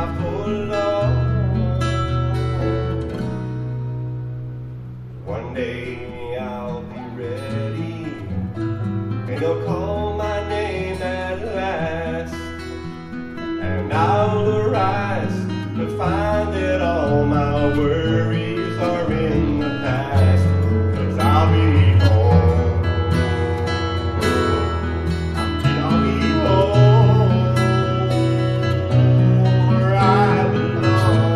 not for long. One day I'll be ready, and they'll call my name at last, and I'll arise, but find that all my worries are in the past, 'cause I'll be home. I'll be home where I belong.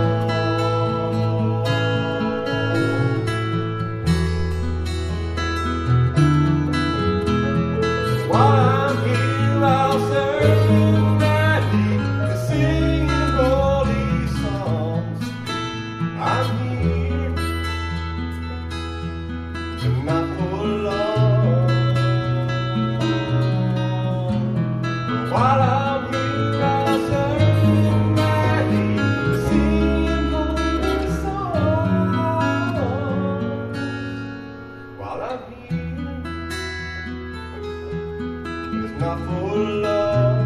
While I'm here, I'll serve gladly to sing holy songs. I'm here, but not for long. While I'm here, I'll serve gladly to sing holy songs. While I'm here, it's not for long,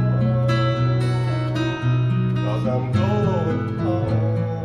'cause I'm going home.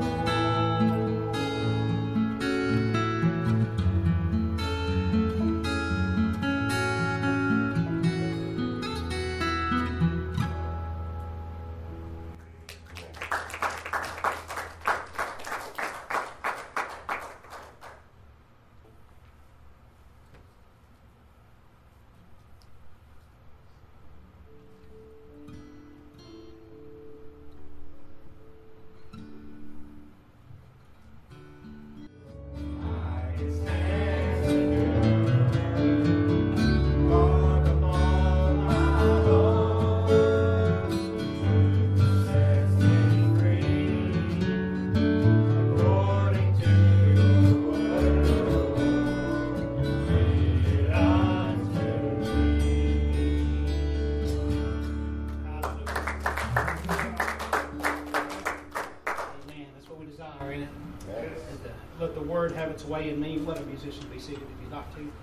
Let the word have its way in me. Let a musician be seated if you'd like to.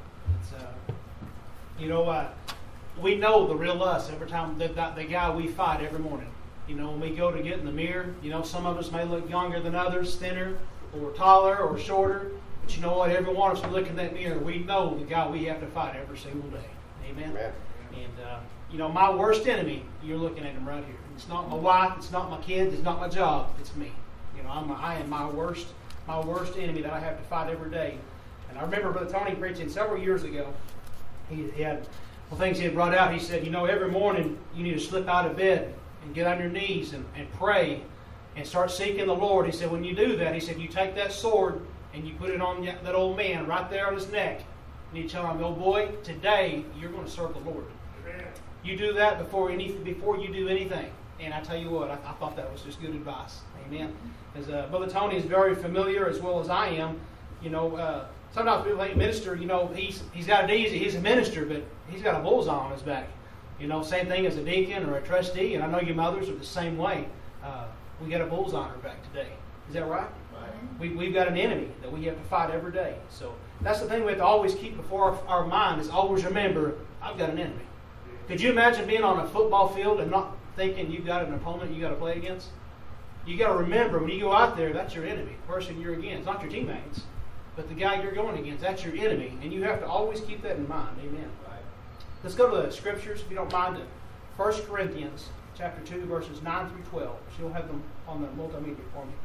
We know the real us every time. The guy we fight every morning. When we go to get in the mirror, some of us may look younger than others, thinner, or taller, or shorter. But you know what? Every one of us, we look in that mirror, we know the guy we have to fight every single day. Amen? Amen. And, my worst enemy, you're looking at him right here. It's not my wife, it's not my kids, it's not my job, it's me. I am my worst enemy that I have to fight every day. And I remember Brother Tony preaching several years ago. He had things he had brought out. He said, every morning you need to slip out of bed and get on your knees and pray and start seeking the Lord. He said, when you do that, he said, you take that sword and you put it on that old man right there on his neck. And you tell him, oh boy, today you're going to serve the Lord. Amen. You do that before you do anything. And I tell you what, I thought that was just good advice. Amen. As Brother Tony is very familiar, as well as I am, sometimes people think minister, he's got it easy. He's a minister, but he's got a bullseye on his back. Same thing as a deacon or a trustee, and I know you mothers are the same way. We got a bullseye on our back today. Is that right? Right. We've got an enemy that we have to fight every day. So that's the thing we have to always keep before our mind is always remember, I've got an enemy. Could you imagine being on a football field and not thinking you've got an opponent you got to play against? You got to remember when you go out there, that's your enemy. The person you're against, it's not your teammates, but the guy you're going against, that's your enemy, and you have to always keep that in mind. Amen. Right. Let's go to the scriptures, if you don't mind, to 1 Corinthians chapter 2, verses 9 through 12. She'll have them on the multimedia for me.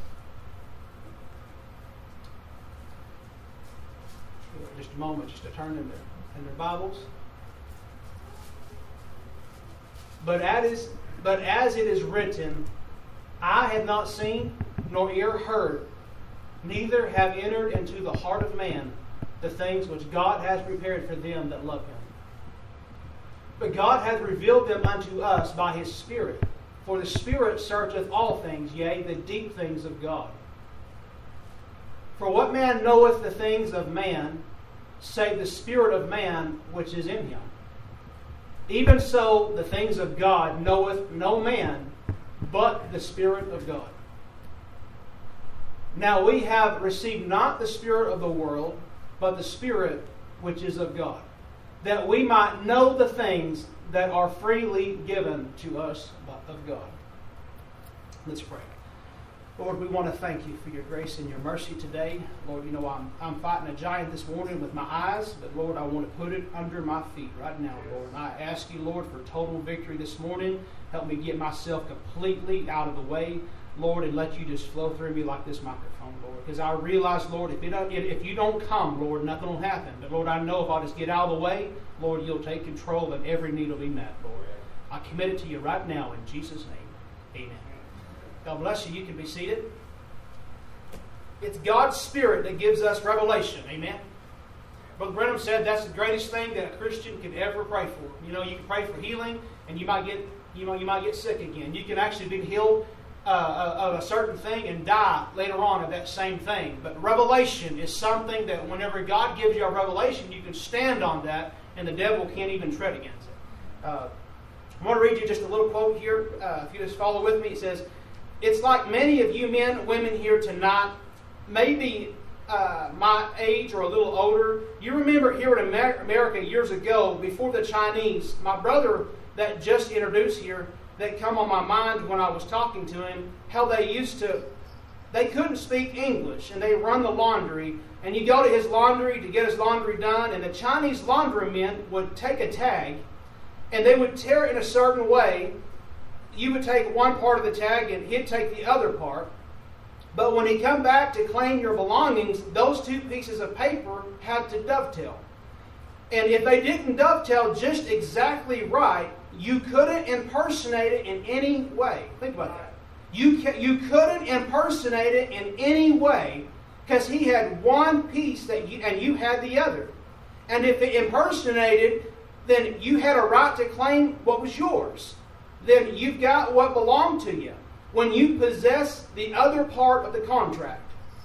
Just a moment, just to turn in their Bibles. But as it is written, I have not seen, nor ear heard, neither have entered into the heart of man the things which God has prepared for them that love Him. But God hath revealed them unto us by His Spirit. For the Spirit searcheth all things, yea, the deep things of God. For what man knoweth the things of man, save the Spirit of man which is in him? Even so, the things of God knoweth no man, but the Spirit of God. Now we have received not the spirit of the world, but the Spirit which is of God, that we might know the things that are freely given to us of God. Let's pray. Lord, we want to thank you for your grace and your mercy today. Lord, you know I'm fighting a giant this morning with my eyes, but Lord, I want to put it under my feet right now, Lord. And I ask you, Lord, for total victory this morning. Help me get myself completely out of the way, Lord, and let you just flow through me like this microphone, Lord. Because I realize, Lord, if you don't come, Lord, nothing will happen. But Lord, I know if I'll just get out of the way, Lord, you'll take control and every need will be met, Lord. I commit it to you right now in Jesus' name. Amen. God bless you. You can be seated. It's God's Spirit that gives us revelation. Amen. Brother Brenham said that's the greatest thing that a Christian can ever pray for. You know, you can pray for healing, and you might get sick again. You can actually be healed of a certain thing and die later on of that same thing. But revelation is something that whenever God gives you a revelation, you can stand on that, and the devil can't even tread against it. I want to read you just a little quote here. If you just follow with me, it says, "It's like many of you men and women here tonight, maybe my age or a little older. You remember here in America years ago, before the Chinese, my brother that just introduced here, that come on my mind when I was talking to him, how they couldn't speak English, and they run the laundry, and you go to his laundry to get his laundry done, and the Chinese laundrymen would take a tag, and they would tear it in a certain way. You would take one part of the tag and he'd take the other part. But when he come back to claim your belongings, those two pieces of paper had to dovetail. And if they didn't dovetail just exactly right, you couldn't impersonate it in any way. Think about that. You couldn't impersonate it in any way because he had one piece and you had the other. And if it impersonated, then you had a right to claim what was yours. Then you've got what belonged to you when you possess the other part of the contract.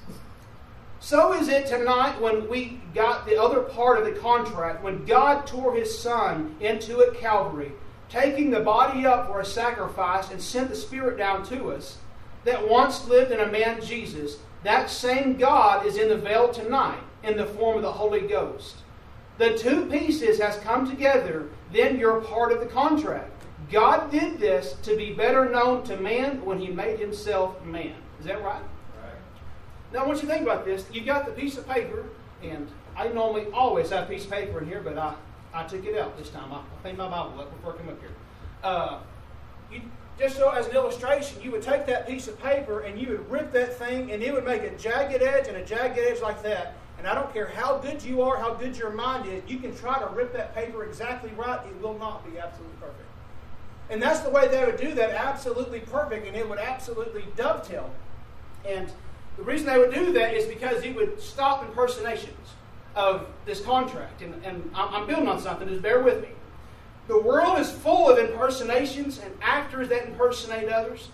So is it tonight when we got the other part of the contract, when God tore His Son into at Calvary, taking the body up for a sacrifice and sent the Spirit down to us, that once lived in a man Jesus, that same God is in the veil tonight in the form of the Holy Ghost. The two pieces has come together, then you're part of the contract. God did this to be better known to man when He made Himself man. Is that right? Right. Now I want you to think about this. You got the piece of paper, and I normally always have a piece of paper in here, but I took it out this time. I cleaned my Bible up before I came up here. Just so as an illustration, you would take that piece of paper and you would rip that thing, and it would make a jagged edge and a jagged edge like that. And I don't care how good you are, how good your mind is, you can try to rip that paper exactly right. It will not be absolutely perfect. And that's the way they would do that, absolutely perfect, and it would absolutely dovetail. And the reason they would do that is because it would stop impersonations of this contract. And I'm building on something, just bear with me. The world is full of impersonations and actors that impersonate others.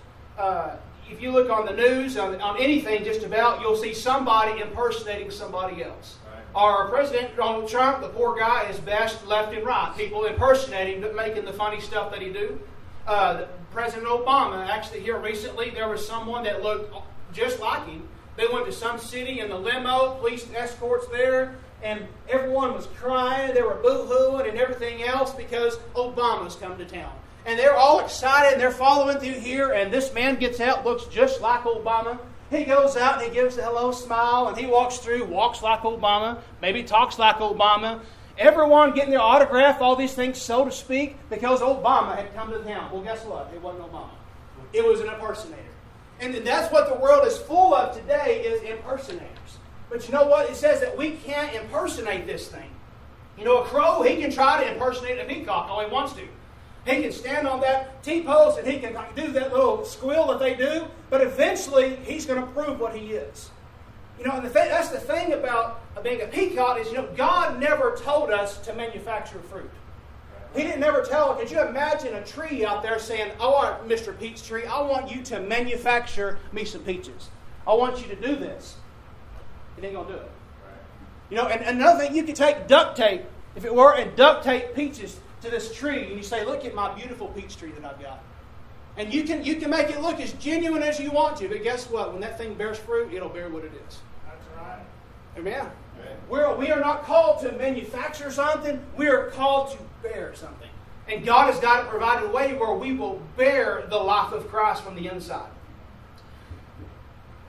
If you look on the news, on anything just about, you'll see somebody impersonating somebody else. Right. Our President Donald Trump, the poor guy, is bashed left and right. People impersonating, making the funny stuff that he do. President Obama, actually here recently, there was someone that looked just like him. They went to some city in the limo, police escorts there, and everyone was crying. They were boo-hooing and everything else because Obama's come to town. And they're all excited, and they're following through here, and this man gets out, looks just like Obama. He goes out, and he gives the hello smile, and he walks through, walks like Obama, maybe talks like Obama. Everyone getting their autograph, all these things, so to speak, because Obama had come to town. Well, guess what? It wasn't Obama. It was an impersonator. And that's what the world is full of today, is impersonators. But you know what? It says that we can't impersonate this thing. You know, a crow, he can try to impersonate a peacock all he wants to. He can stand on that T-post and he can do that little squeal that they do, but eventually he's going to prove what he is. You know, and that's the thing about being a peacock is, you know, God never told us to manufacture fruit. He didn't never tell. Could you imagine a tree out there saying, "Oh, Mr. Peach Tree, I want you to manufacture me some peaches. I want you to do this." He ain't going to do it. You know, and another thing, you could take duct tape, if it were, and duct tape peaches to this tree, and you say, "Look at my beautiful peach tree that I've got." And you can make it look as genuine as you want to, but guess what? When that thing bears fruit, it'll bear what it is. That's right. Amen. We are not called to manufacture something. We are called to bear something. And God has got it provided a way where we will bear the life of Christ from the inside.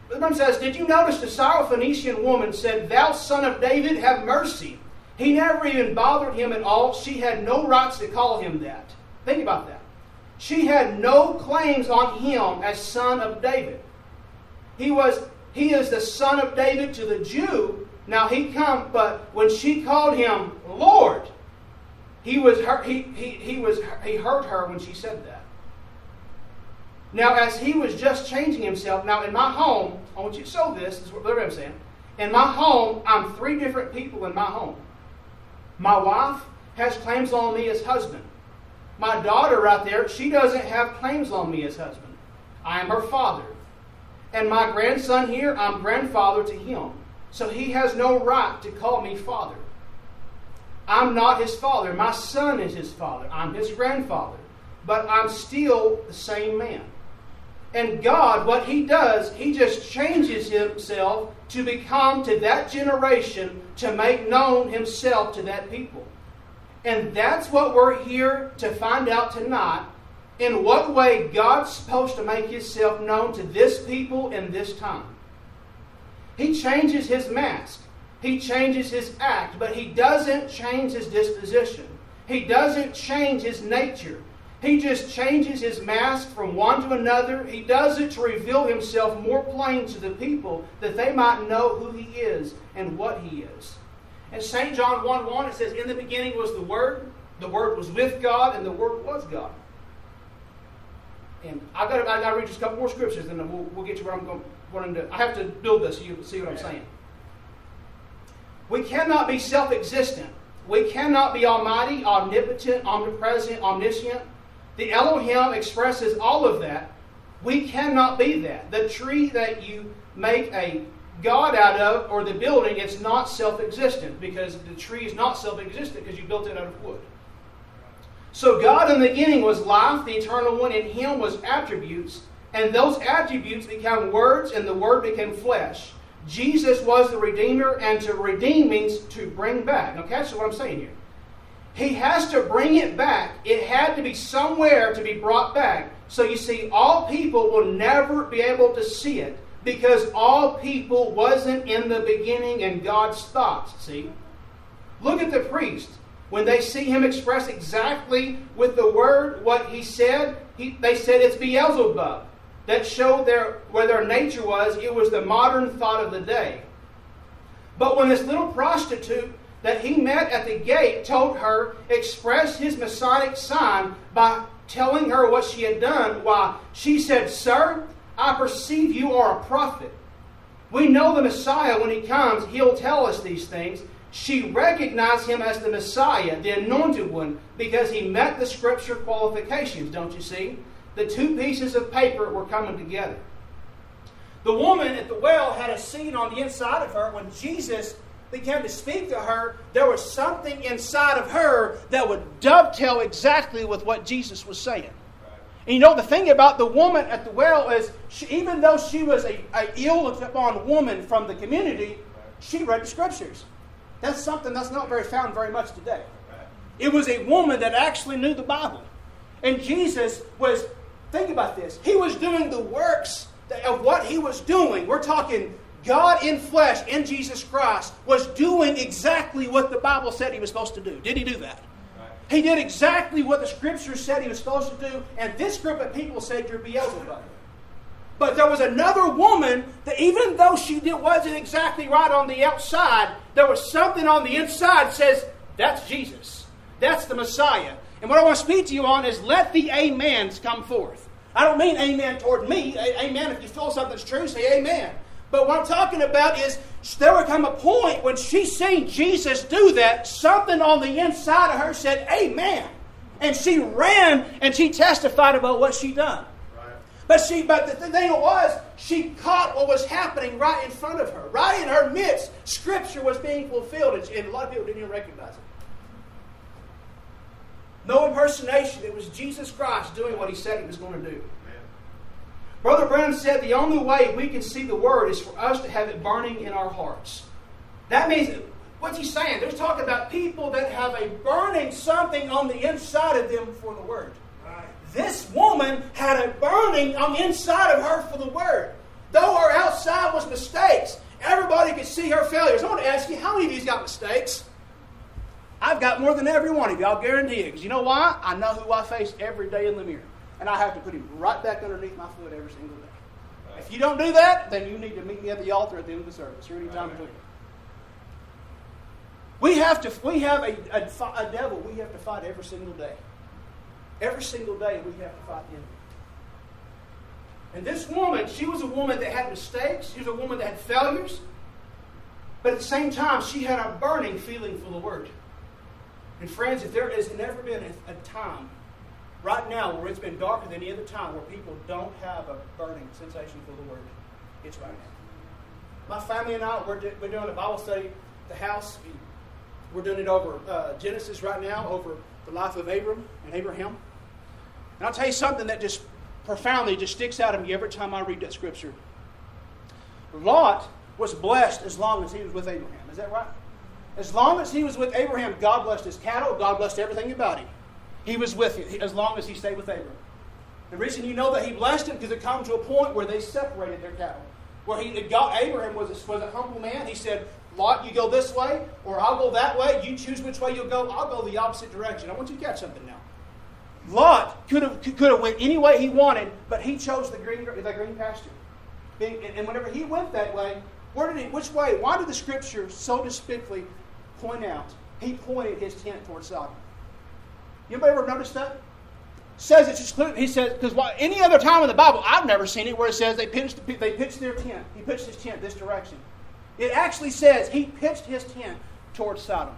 The Bible says, did you notice the Syrophoenician woman said, "Thou son of David, have mercy"? He never even bothered him at all. She had no rights to call him that. Think about that. She had no claims on him as son of David. He is the son of David to the Jew. Now he come, but when she called him Lord, he hurt her when she said that. Now, as he was just changing himself, now in my home, I want you to show this. This is what I'm saying. In my home, I'm 3 different people in my home. My wife has claims on me as husband. My daughter right there, she doesn't have claims on me as husband. I am her father. And my grandson here, I'm grandfather to him. So he has no right to call me father. I'm not his father. My son is his father. I'm his grandfather. But I'm still the same man. And God, what He does, He just changes Himself to become to that generation, to make known Himself to that people. And that's what we're here to find out tonight. In what way God's supposed to make Himself known to this people in this time. He changes His mask. He changes His act. But He doesn't change His disposition. He doesn't change His nature. He just changes His mask from one to another. He does it to reveal Himself more plain to the people, that they might know who He is and what He is. In St. John 1:1 it says, "In the beginning was the Word was with God, and the Word was God." And I've got to read just a couple more scriptures, and then we'll get to where I'm going to. I have to build this so you can see what I'm saying. We cannot be self-existent. We cannot be almighty, omnipotent, omnipresent, omniscient. The Elohim expresses all of that. We cannot be that. The tree that you make a God out of, or the building, it's not self-existent, because the tree is not self-existent because you built it out of wood. So God in the beginning was life, the eternal one. In Him was attributes, and those attributes became words, and the Word became flesh. Jesus was the Redeemer, and to redeem means to bring back. Now catch what I'm saying here. He has to bring it back. It had to be somewhere to be brought back. So you see, all people will never be able to see it, because all people wasn't in the beginning in God's thoughts. See? Look at the priest. When they see him express exactly with the Word what he said, they said it's Beelzebub. That showed where their nature was. It was the modern thought of the day. But when this little prostitute that he met at the gate told her, expressed his Messianic sign by telling her what she had done, why, she said, "Sir, I perceive you are a prophet. We know the Messiah, when He comes, He'll tell us these things." She recognized Him as the Messiah, the Anointed One, because He met the Scripture qualifications, don't you see? The 2 pieces of paper were coming together. The woman at the well had a seed on the inside of her. When Jesus began to speak to her, there was something inside of her that would dovetail exactly with what Jesus was saying. And you know, the thing about the woman at the well is, even though she was a ill-upon woman from the community, she read the Scriptures. That's something that's not found very much today. It was a woman that actually knew the Bible. And Jesus was, think about this, He was doing the works of what He was doing. We're talking God in flesh, in Jesus Christ, was doing exactly what the Bible said He was supposed to do. Did He do that? Right. He did exactly what the Scripture said He was supposed to do, and this group of people said, "You're Beelzebub." But there was another woman that, even though she wasn't exactly right on the outside, there was something on the inside that says, "That's Jesus. That's the Messiah." And what I want to speak to you on is, let the amens come forth. I don't mean amen toward me. Amen, if you feel something's true, say amen. But what I'm talking about is, there would come a point when she seen Jesus do that, something on the inside of her said, "Amen." And she ran and she testified about what she done. Right. But the thing was, she caught what was happening right in front of her. Right in her midst, Scripture was being fulfilled, and a lot of people didn't even recognize it. No impersonation. It was Jesus Christ doing what He said He was going to do. Brother Branham said the only way we can see the Word is for us to have it burning in our hearts. That means, what's he saying? There's talking about people that have a burning something on the inside of them for the Word. Right. This woman had a burning on the inside of her for the Word. Though her outside was mistakes. Everybody could see her failures. I want to ask you, how many of you got mistakes? I've got more than every one of you, I'll guarantee you. Because you know why? I know who I face every day in the mirror. And I have to put him right back underneath my foot every single day. If you don't do that, then you need to meet me at the altar at the end of the service or any time between. We have a devil we have to fight every single day. Every single day we have to fight him. And this woman, she was a woman that had mistakes. She was a woman that had failures. But at the same time, she had a burning feeling for the Word. And friends, if there has never been a time right now where it's been darker than any other time where people don't have a burning sensation for the Word, it's right now. My family and I, we're doing a Bible study at the house. We're doing it over Genesis right now, over the life of Abram and Abraham. And I'll tell you something that just profoundly just sticks out of me every time I read that scripture. Lot was blessed as long as he was with Abraham. Is that right? As long as he was with Abraham, God blessed his cattle. God blessed everything about him. He was with him as long as he stayed with Abraham. The reason you know that he blessed him because it comes to a point where they separated their cattle. Where Abraham was a humble man. He said, Lot, you go this way, or I'll go that way. You choose which way you'll go. I'll go the opposite direction. I want you to catch something now. Lot could have went any way he wanted, but he chose the green pasture. And whenever he went that way, which way? Why did the Scripture so despicably point out he pointed his tent towards Sodom? Anybody ever noticed that? Says it's just clear. He says because any other time in the Bible, I've never seen it where it says they pitched their tent. He pitched his tent this direction. It actually says he pitched his tent towards Sodom.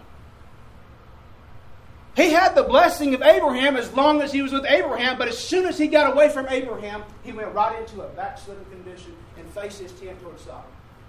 He had the blessing of Abraham as long as he was with Abraham, but as soon as he got away from Abraham, he went right into a backslidden condition and faced his tent towards Sodom.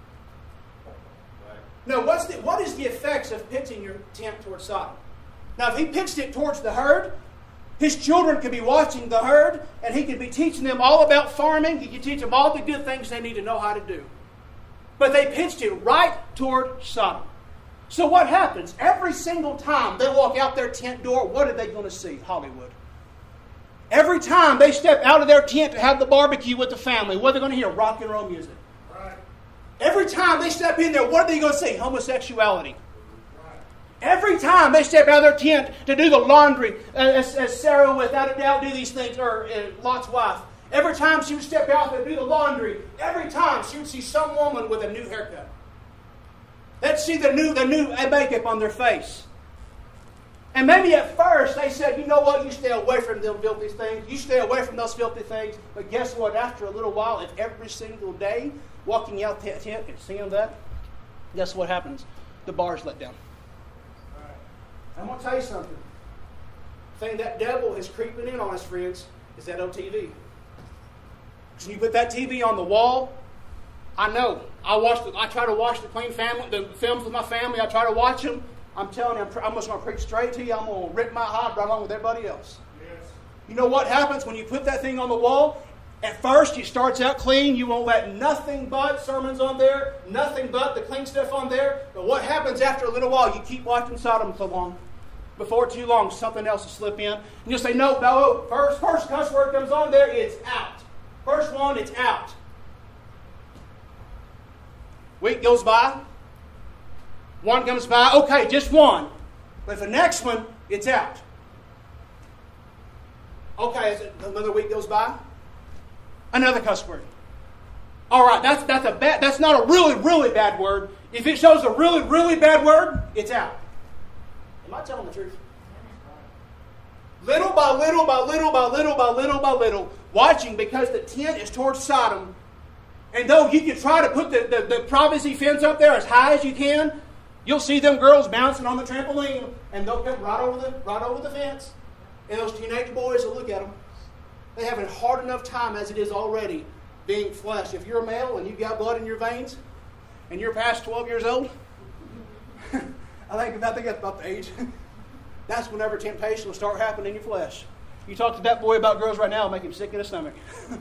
Now, what is the effects of pitching your tent towards Sodom? Now, if he pitched it towards the herd, his children could be watching the herd, and he could be teaching them all about farming. He could teach them all the good things they need to know how to do. But they pitched it right toward Sodom. So what happens? Every single time they walk out their tent door, what are they going to see? Hollywood. Every time they step out of their tent to have the barbecue with the family, what are they going to hear? Rock and roll music. Right. Every time they step in there, what are they going to see? Homosexuality. Right. Every time they step out of their tent to do the laundry, as Sarah without a doubt do these things, or Lot's wife. Every time she would step out to do the laundry, every time she would see some woman with a new haircut. They'd see the new makeup on their face. And maybe at first they said, you know what, you stay away from them filthy things. You stay away from those filthy things. But guess what? After a little while, if every single day, walking out the tent and seeing that, guess what happens? The bar's let down. Right. I'm going to tell you something. The thing that devil is creeping in on us, friends, is that old TV. When you put that TV on the wall, I know. I try to watch the films with my family. I try to watch them. I'm telling you, I'm just going to preach straight to you. I'm going to rip my heart right along with everybody else. Yes. You know what happens when you put that thing on the wall? At first, it starts out clean. You won't let nothing but sermons on there, nothing but the clean stuff on there. But what happens after a little while? You keep watching Sodom so long. Before too long, something else will slip in. And you'll say, no, first cuss word comes on there, it's out. First one, it's out. Week goes by. One comes by. Okay, just one. But if the next one, it's out. Okay, another week goes by. Another cuss word. All right, that's not a really, really bad word. If it shows a really, really bad word, it's out. Am I telling the truth? Little by little by little by little by little by little, watching because the tent is towards Sodom. And though you can try to put the privacy fence up there as high as you can, you'll see them girls bouncing on the trampoline, and they'll come right over the fence. And those teenage boys will look at them. They have a hard enough time as it is already being flesh. If you're a male and you've got blood in your veins, and you're past 12 years old, I think that's about the age. That's whenever temptation will start happening in your flesh. You talk to that boy about girls right now, it'll make him sick in his stomach.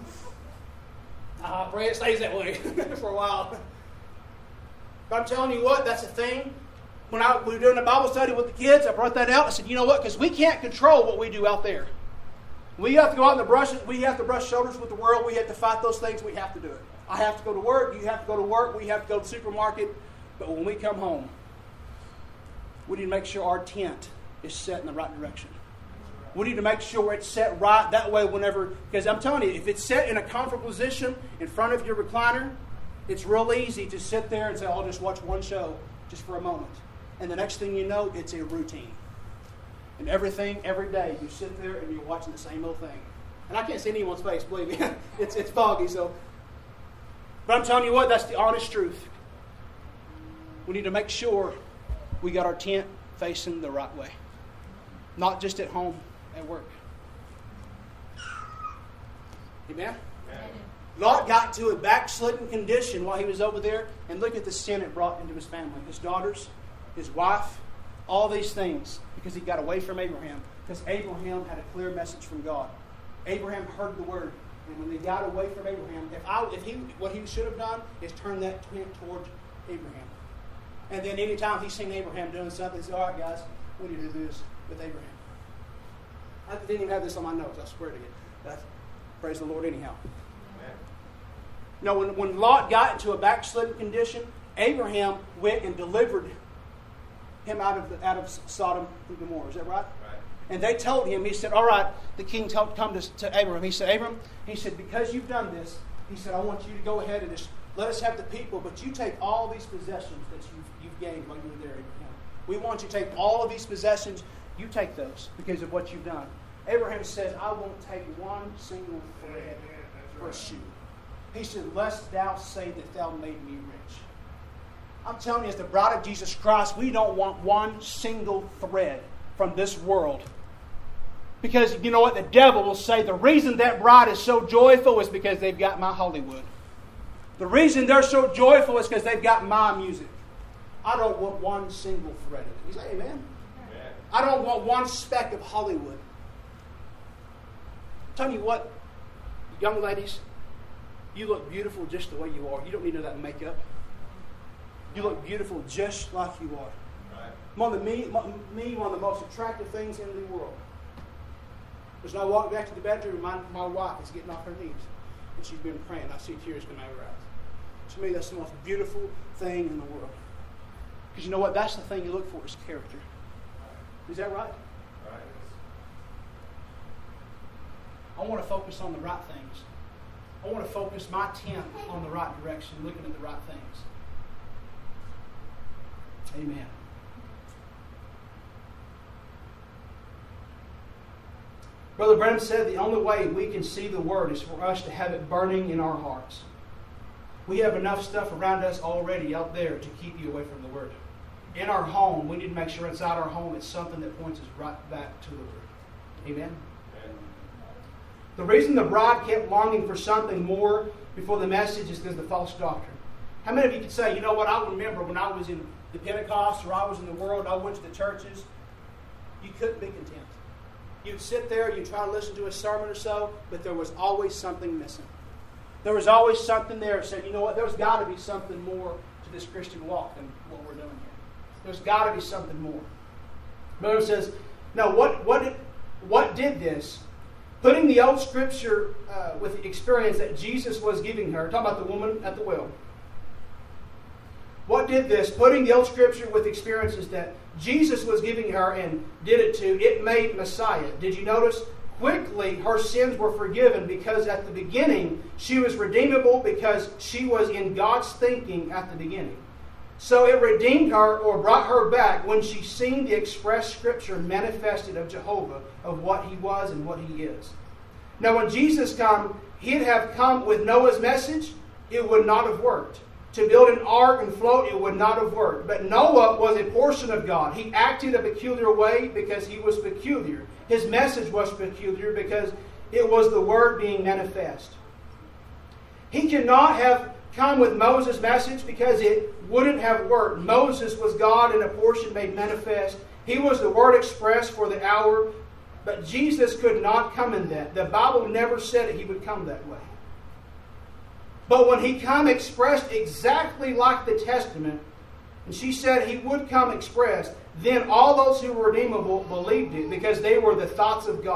I pray it stays that way for a while. But I'm telling you what, that's the thing. When we were doing a Bible study with the kids, I brought that out. I said, you know what? Because we can't control what we do out there. We have to go out in the brush. We have to brush shoulders with the world. We have to fight those things. We have to do it. I have to go to work, you have to go to work, we have to go to the supermarket. But when we come home, we need to make sure our tent is set in the right direction. We need to make sure it's set right. That way whenever, because I'm telling you, if it's set in a comfortable position in front of your recliner, it's real easy to sit there and say, I'll just watch one show just for a moment. And the next thing you know, it's a routine. And everything, every day, you sit there and you're watching the same old thing. And I can't see anyone's face, believe me. It's foggy, so. But I'm telling you what, that's the honest truth. We need to make sure we got our tent facing the right way. Not just at home, at work. Amen? Amen. Lot got to a backslidden condition while he was over there, and look at the sin it brought into his family. His daughters, his wife, all these things, because he got away from Abraham. Because Abraham had a clear message from God. Abraham heard the word, and when they got away from Abraham, what he should have done is turn that tent towards Abraham. And then anytime he's seen Abraham doing something, he said, all right, guys, we need to do this with Abraham. I didn't even have this on my notes, I swear to you. But praise the Lord anyhow. No, when Lot got into a backslidden condition, Abraham went and delivered him out of Sodom and Gomorrah. Is that right? Right. And they told him, he said, all right, the king come to Abraham. He said, Abram, he said, because you've done this, he said, I want you to go ahead and just let us have the people, but you take all these possessions that you've gained while you were there, Abraham. We want you to take all of these possessions. You take those because of what you've done. Abraham says, I won't take one single thread for a shoe. He said, lest thou say that thou made me rich. I'm telling you, as the bride of Jesus Christ, we don't want one single thread from this world. Because you know what? The devil will say the reason that bride is so joyful is because they've got my Hollywood. The reason they're so joyful is because they've got my music. I don't want one single thread of it. You say amen? Amen. I don't want one speck of Hollywood. I'm telling you what, young ladies, you look beautiful just the way you are. You don't need none of that makeup. You look beautiful just like you are. Right. One of the most attractive things in the world. As I walk back to the bedroom, my wife is getting off her knees. And she's been praying. I see tears coming out of her eyes. To me, that's the most beautiful thing in the world. Because you know what? That's the thing you look for is character. Is that right? Right. I want to focus on the right things. I want to focus my tent on the right direction, looking at the right things. Amen. Brother Branham said the only way we can see the Word is for us to have it burning in our hearts. We have enough stuff around us already out there to keep you away from the Word. In our home, we need to make sure inside our home it's something that points us right back to the Word. Amen? The reason the bride kept longing for something more before the message is because of the false doctrine. How many of you could say, you know what, I remember when I was in the Pentecost or I was in the world, I went to the churches, you couldn't be content. You'd sit there, you'd try to listen to a sermon or so, but there was always something missing. There was always something there that said, you know what, there's got to be something more to this Christian walk than what we're doing here. There's got to be something more. Brother says, no, what did this? Putting the old scripture with the experience that Jesus was giving her, talking about the woman at the well. What did this? Putting the old scripture with experiences that Jesus was giving her and did it to, it made Messiah. Did you notice? Quickly, her sins were forgiven because at the beginning, she was redeemable because she was in God's thinking at the beginning. So it redeemed her or brought her back when she seen the express scripture manifested of Jehovah, of what he was and what he is. Now when Jesus come, he'd have come with Noah's message, it would not have worked. To build an ark and float, it would not have worked. But Noah was a portion of God. He acted a peculiar way because he was peculiar. His message was peculiar because it was the Word being manifest. He could not have come with Moses' message because it wouldn't have worked. Moses was God in a portion made manifest. He was the Word expressed for the hour. But Jesus could not come in that. The Bible never said he would come that way. But when he come expressed exactly like the Testament, and she said he would come expressed, then all those who were redeemable believed it because they were the thoughts of God.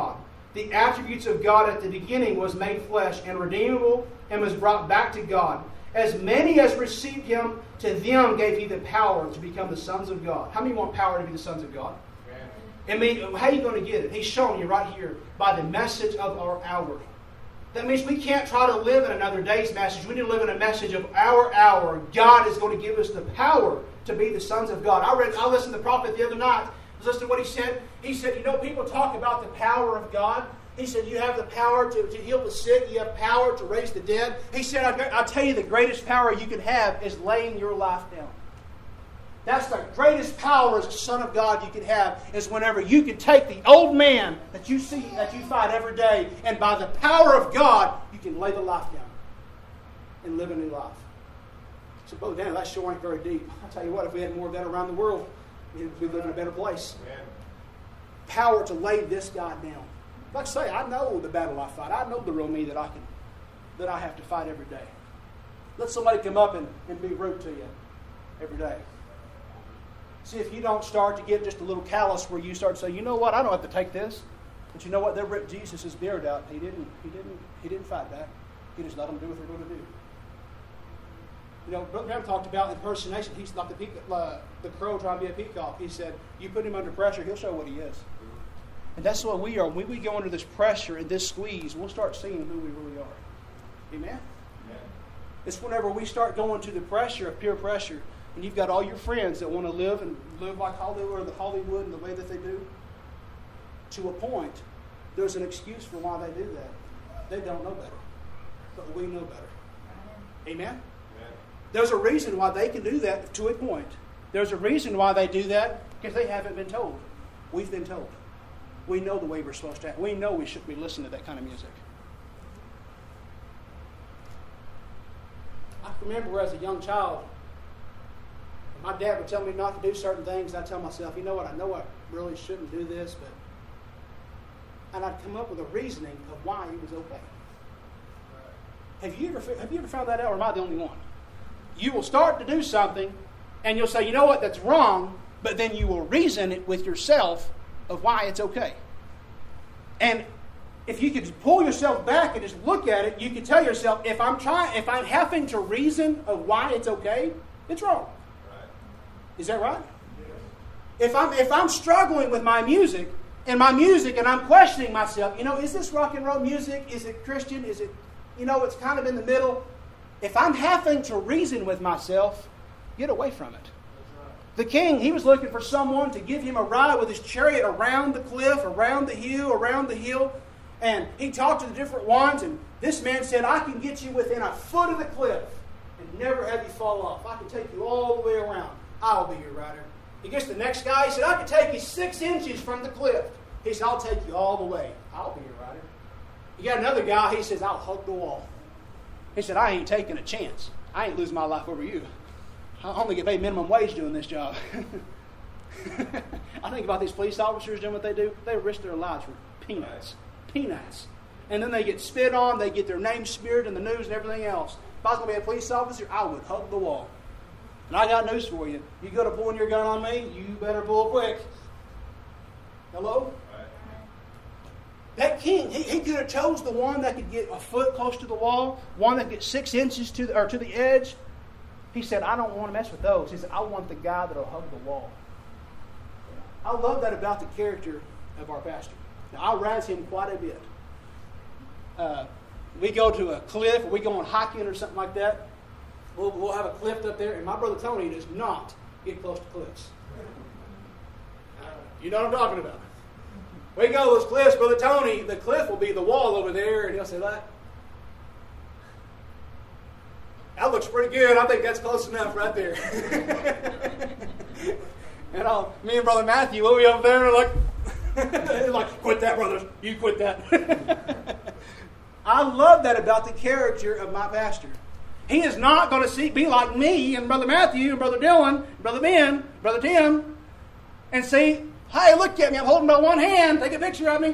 The attributes of God at the beginning was made flesh and redeemable and was brought back to God. As many as received him, to them gave he the power to become the sons of God. How many want power to be the sons of God? I mean, how are you going to get it? He's showing you right here by the message of our hour. That means we can't try to live in another day's message. We need to live in a message of our hour. God is going to give us the power to be the sons of God. I listened to the prophet the other night. I was listening to what he said. He said, you know, people talk about the power of God. He said, you have the power to heal the sick. You have power to raise the dead. He said, I'll tell you the greatest power you can have is laying your life down. That's the greatest power as a son of God you can have, is whenever you can take the old man that you see, that you fight every day, and by the power of God, you can lay the life down and live a new life. So, Brother Daniel, that sure ain't very deep. I'll tell you what, if we had more of that around the world, we'd live in a better place. Amen. Power to lay this guy down. Like I say, I know the battle I fight. I know the real me that I have to fight every day. Let somebody come up and be rude to you every day. See if you don't start to get just a little callous where you start to say, you know what, I don't have to take this. But you know what, they ripped Jesus' beard out. He didn't fight back. He just let them do what they're going to do. You know, Brother Graham talked about impersonation. He's like the crow trying to be a peacock. He said, you put him under pressure, he'll show what he is. And that's what we are. When we go under this pressure and this squeeze, we'll start seeing who we really are. Amen? Amen. It's whenever we start going to the pressure of peer pressure, and you've got all your friends that want to live like Hollywood and the way that they do, to a point, there's an excuse for why they do that. They don't know better. But we know better. Amen? Amen? There's a reason why they can do that to a point. There's a reason why they do that, because they haven't been told. We've been told. We know the way we're supposed to act. We know we shouldn't be listening to that kind of music. I remember as a young child, my dad would tell me not to do certain things, and I'd tell myself, you know what, I know I really shouldn't do this, and I'd come up with a reasoning of why it was okay. Have you ever found that out, or am I the only one? You will start to do something, and you'll say, you know what, that's wrong, but then you will reason it with yourself of why it's okay. And if you could pull yourself back and just look at it, you could tell yourself, if I'm having to reason of why it's okay, it's wrong. Right. Is that right? Yes. If I'm struggling with my music and I'm questioning myself, you know, is this rock and roll music? Is it Christian? Is it, you know, it's kind of in the middle. If I'm having to reason with myself, get away from it. The king, he was looking for someone to give him a ride with his chariot around the cliff, around the hill. And he talked to the different ones, and this man said, I can get you within a foot of the cliff and never have you fall off. I can take you all the way around. I'll be your rider. He gets the next guy, he said, I can take you 6 inches from the cliff. He said, I'll take you all the way. I'll be your rider. You got another guy, he says, I'll hug the wall. He said, I ain't taking a chance. I ain't losing my life over you. I only get paid minimum wage doing this job. I think about these police officers doing what they do. They risk their lives for peanuts. Peanuts. And then they get spit on. They get their name smeared in the news and everything else. If I was going to be a police officer, I would hug the wall. And I got news for you. You go to pulling your gun on me, you better pull quick. Hello? Right. That king, he could have chose the one that could get a foot close to the wall, one that could get 6 inches to the edge. He said, I don't want to mess with those. He said, I want the guy that will hug the wall. I love that about the character of our pastor. Now, I razz him quite a bit. We go to a cliff, or we go on hiking or something like that. We'll have a cliff up there, and my brother Tony does not get close to cliffs. You know what I'm talking about. We go to those cliffs, Brother Tony, the cliff will be the wall over there, and he'll say, that looks pretty good. I think that's close enough right there. And me and Brother Matthew, we'll be over there like, quit that, brothers. You quit that. I love that about the character of my pastor. He is not going to be like me and Brother Matthew and Brother Dylan, Brother Ben, Brother Tim, and say, hey, look at me. I'm holding by one hand. Take a picture of me.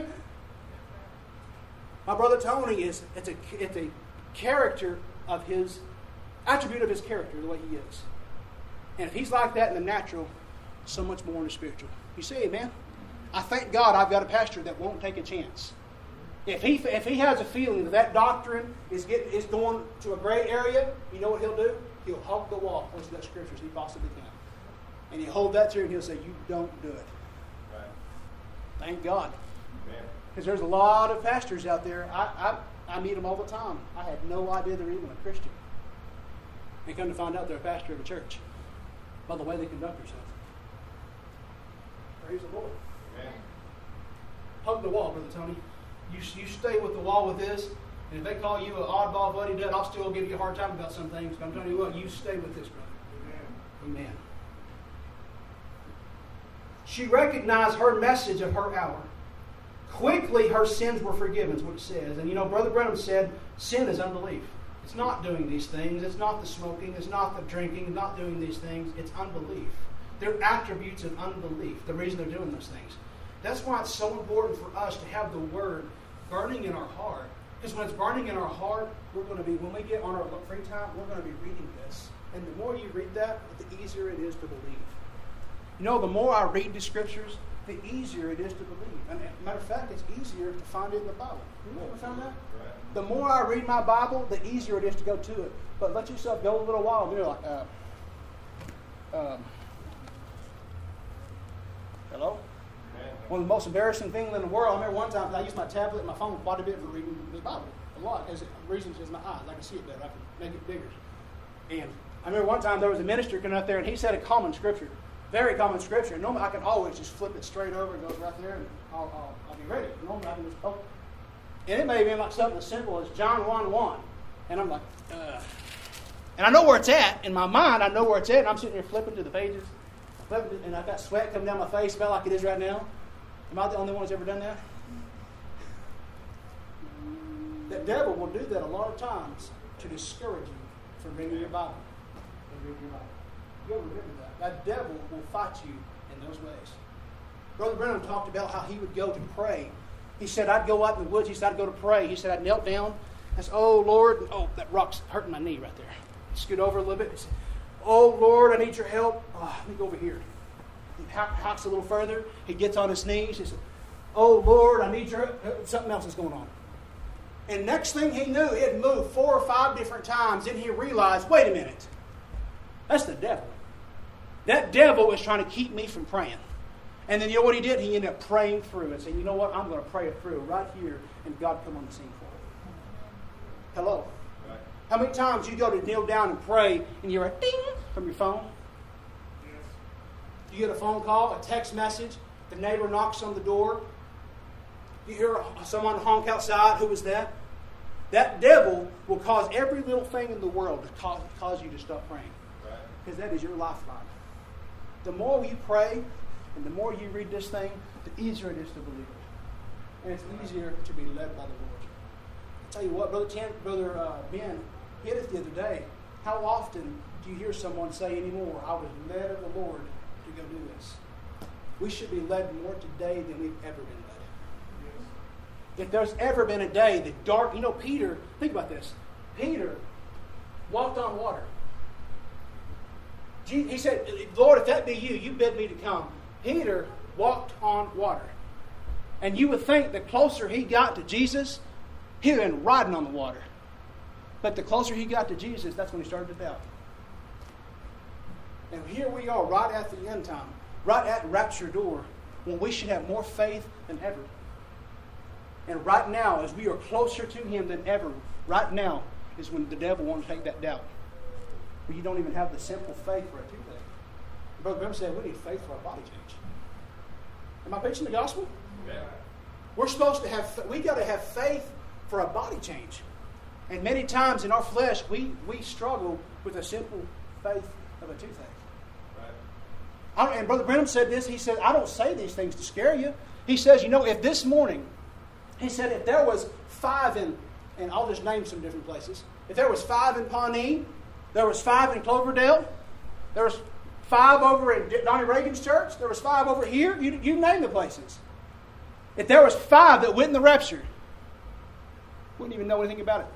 My brother Tony it's a character of his attribute of his character, the way he is. And if he's like that in the natural, so much more in the spiritual. You see, man, I thank God I've got a pastor that won't take a chance. If he has a feeling that doctrine is going to a gray area, you know what he'll do? He'll hug the wall close to that scripture as he possibly can. And he'll hold that to you and he'll say, you don't do it. Right. Thank God. Amen. Because there's a lot of pastors out there. I meet them all the time. I had no idea they're even a Christian. And come to find out they're a pastor of a church by the way they conduct themselves. Praise the Lord. Amen. Hug the wall, Brother Tony. You stay with the wall with this, and if they call you an oddball buddy dud, I'll still give you a hard time about some things. But I'm telling you what, you stay with this, brother. Amen. Amen. She recognized her message of her hour. Quickly, her sins were forgiven, is what it says. And Brother Branham said, sin is unbelief. It's not doing these things. It's not the smoking. It's not the drinking. It's not doing these things. It's unbelief. They're attributes of unbelief, the reason they're doing those things. That's why it's so important for us to have the Word burning in our heart. Because when it's burning in our heart, when we get on our free time, we're going to be reading this. And the more you read that, the easier it is to believe. The more I read the Scriptures, the easier it is to believe. And as a matter of fact, it's easier to find it in the Bible. You ever found that? Right. The more I read my Bible, the easier it is to go to it. But let yourself go a little while, and you're like, hello? One of the most embarrassing things in the world, I remember one time, I used my tablet and my phone quite a bit for reading the Bible. A lot. As the reason is my eyes. I can see it better. I can make it bigger. And I remember one time there was a minister coming up there, and he said a common scripture. Very common scripture. And normally I can always just flip it straight over. It goes right there, and I'll be ready. Normally I can just poke it. And it may have been like something as simple as John 1:1. And I'm like, And I know where it's at. In my mind, I know where it's at. And I'm sitting here flipping to the pages. And I've got sweat coming down my face about like it is right now. Am I the only one who's ever done that? The devil will do that a lot of times to discourage you from reading your Bible. You'll remember that. That devil will fight you in those ways. Brother Branham talked about how he would go to pray. He said, I'd go out in the woods. He said, I'd go to pray. He said, I'd knelt down. I said, oh, Lord. Oh, that rock's hurting my knee right there. Scoot over a little bit. He said, oh, Lord, I need your help. Oh, let me go over here. He hops a little further. He gets on his knees. He said, oh, Lord, I need your help. Something else is going on. And next thing he knew, he had moved 4 or 5 different times. Then he realized, wait a minute. That's the devil. That devil is trying to keep me from praying. And then you know what he did? He ended up praying through and saying, you know what? I'm going to pray it through right here. And God come on the scene for it. Hello. Right. How many times you go to kneel down and pray and you're a ding from your phone? Yes. You get a phone call, a text message. The neighbor knocks on the door. You hear someone honk outside. Who was that? That devil will cause every little thing in the world to cause you to stop praying. Right. Because that is your lifeline. The more you pray and the more you read this thing, the easier it is to believe it. And it's easier to be led by the Lord. I'll tell you what, Brother Ben hit it the other day. How often do you hear someone say anymore, I was led of the Lord to go do this? We should be led more today than we've ever been led. If there's ever been a day that Peter, think about this. Peter walked on water. He said, Lord, if that be you, you bid me to come. Peter walked on water. And you would think the closer he got to Jesus, he had been riding on the water. But the closer he got to Jesus, that's when he started to doubt. And here we are, right at the end time, right at rapture door, when we should have more faith than ever. And right now, as we are closer to him than ever, right now is when the devil wants to take that doubt. Where you don't even have the simple faith for a toothache. Brother Branham said we need faith for our body change. Am I preaching the gospel? Yeah. We're supposed to have, we got to have faith for a body change. And many times in our flesh, we struggle with a simple faith of a toothache. Right. And Brother Branham said this, he said, I don't say these things to scare you. He says, if this morning, he said, if there was 5 and I'll just name some different places. If there was 5 in Pawnee, there was 5 in Cloverdale, there was 5 over in Donnie Reagan's church, there was 5 over here, you name the places. If there was 5 that went in the rapture, wouldn't even know anything about it.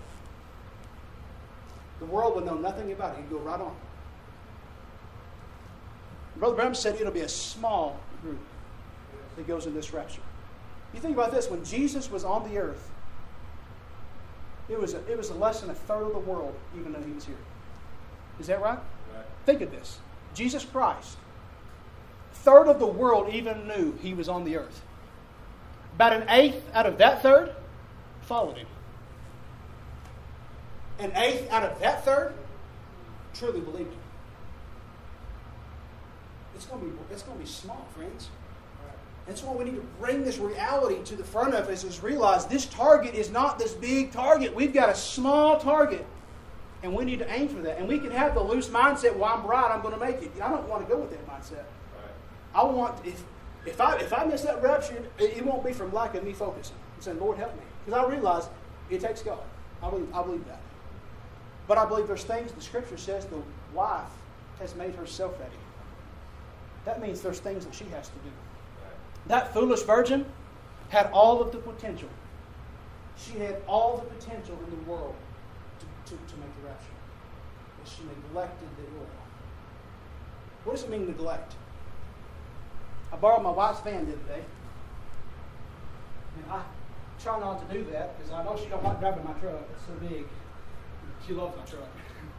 The world would know nothing about it. He'd go right on. Brother Branham said it'll be a small group that goes in this rapture. You think about this. When Jesus was on the earth, It was less than a third of the world, even though he was here. Is that right? Right. Think of this. Jesus Christ, a third of the world even knew he was on the earth. About an eighth out of that third followed him. An eighth out of that third truly believed him. It's going to be small, friends. That's why we need to bring this reality to the front of us, is realize this target is not this big target. We've got a small target, and we need to aim for that. And we can have the loose mindset, well, I'm bright, I'm going to make it. I don't want to go with that mindset. Right. I want, if I miss that rapture, it won't be from lack of me focusing. I'm saying, Lord, help me. Because I realize it takes God. I believe that. But I believe there's things the Scripture says the wife has made herself ready. That means there's things that she has to do. That foolish virgin had all of the potential. She had all the potential in the world to make the rapture. But she neglected the oil. What does it mean, neglect? I borrowed my wife's van the other day. And I try not to do that because I know she don't like driving my truck. It's so big. She loves my truck.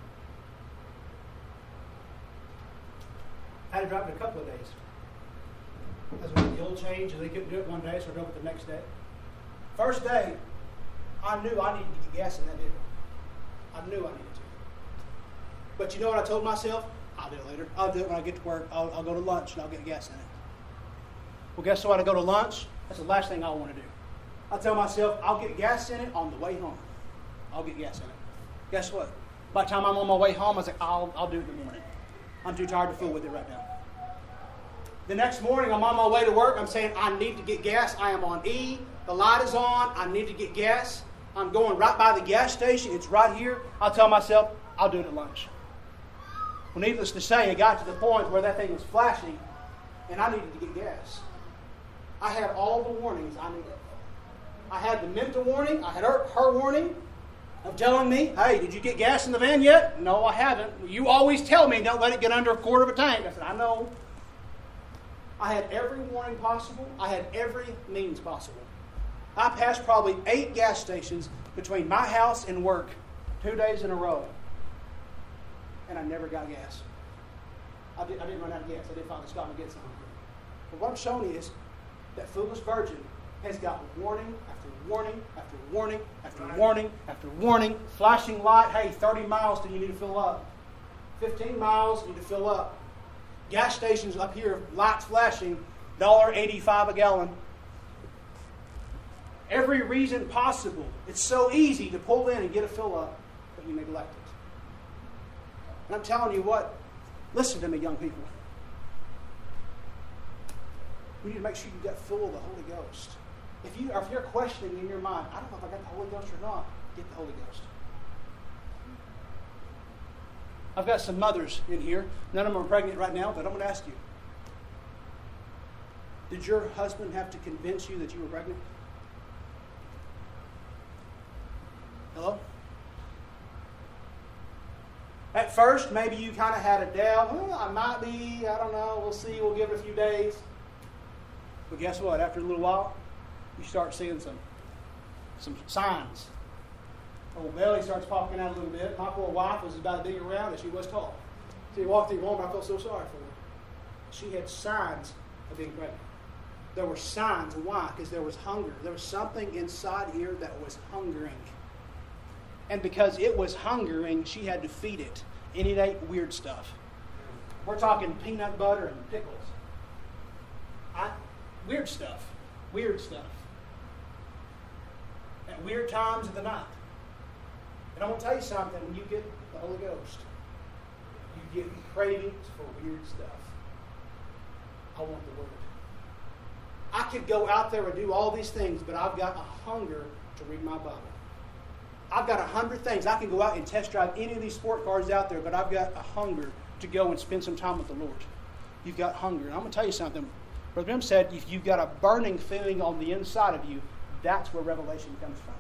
I had to drive it a couple of days. As we did the oil change, and they couldn't do it one day, so I drove it the next day. First day, I knew I needed to get gas in that vehicle. I knew I needed to. But you know what I told myself? I'll do it later. I'll do it when I get to work. I'll go to lunch and I'll get gas in it. Well, guess what? I go to lunch. That's the last thing I want to do. I tell myself, I'll get gas in it on the way home. I'll get gas in it. Guess what? By the time I'm on my way home, I was like, I'll do it in the morning. I'm too tired to fool with it right now. The next morning, I'm on my way to work. I'm saying, I need to get gas. I am on E. The light is on. I need to get gas. I'm going right by the gas station. It's right here. I'll tell myself, I'll do it at lunch. Well, needless to say, it got to the point where that thing was flashing, and I needed to get gas. I had all the warnings I needed. I had the mental warning. I had her warning of telling me, hey, did you get gas in the van yet? No, I haven't. You always tell me, don't let it get under a quarter of a tank. I said, I know. I had every warning possible. I had every means possible. I passed probably 8 gas stations between my house and work 2 days in a row. And I never got gas. I didn't run out of gas. I did finally stop and get some. But what I'm showing you is that foolish virgin has got warning after warning after warning after warning after warning. Flashing light, hey, 30 miles till you need to fill up. 15 miles, you need to fill up. Gas stations up here, lights flashing, $1.85 a gallon. Every reason possible. It's so easy to pull in and get a fill up, but you neglect it. And I'm telling you what, listen to me, young people. We need to make sure you get full of the Holy Ghost. If you're questioning in your mind, I don't know if I got the Holy Ghost or not, get the Holy Ghost. I've got some mothers in here. None of them are pregnant right now, but I'm going to ask you. Did your husband have to convince you that you were pregnant? Hello? At first, maybe you kind of had a doubt. Well, I might be. I don't know. We'll see. We'll give it a few days. But guess what? After a little while, you start seeing some signs. Old belly starts popping out a little bit. My poor wife was about as big around as she was tall. She walked through the home, I felt so sorry for her. She had signs of being pregnant. There were signs. Why? Because there was hunger. There was something inside here that was hungering. And because it was hungering, she had to feed it. And it ate weird stuff. We're talking peanut butter and pickles. Weird stuff. Weird stuff. At weird times of the night. And I'm going to tell you something. When you get the Holy Ghost, you get cravings for weird stuff. I want the Word. I could go out there and do all these things, but I've got a hunger to read my Bible. I've got 100 things. I can go out and test drive any of these sport cars out there, but I've got a hunger to go and spend some time with the Lord. You've got hunger. And I'm going to tell you something. Brother Jim said, if you've got a burning feeling on the inside of you, that's where revelation comes from.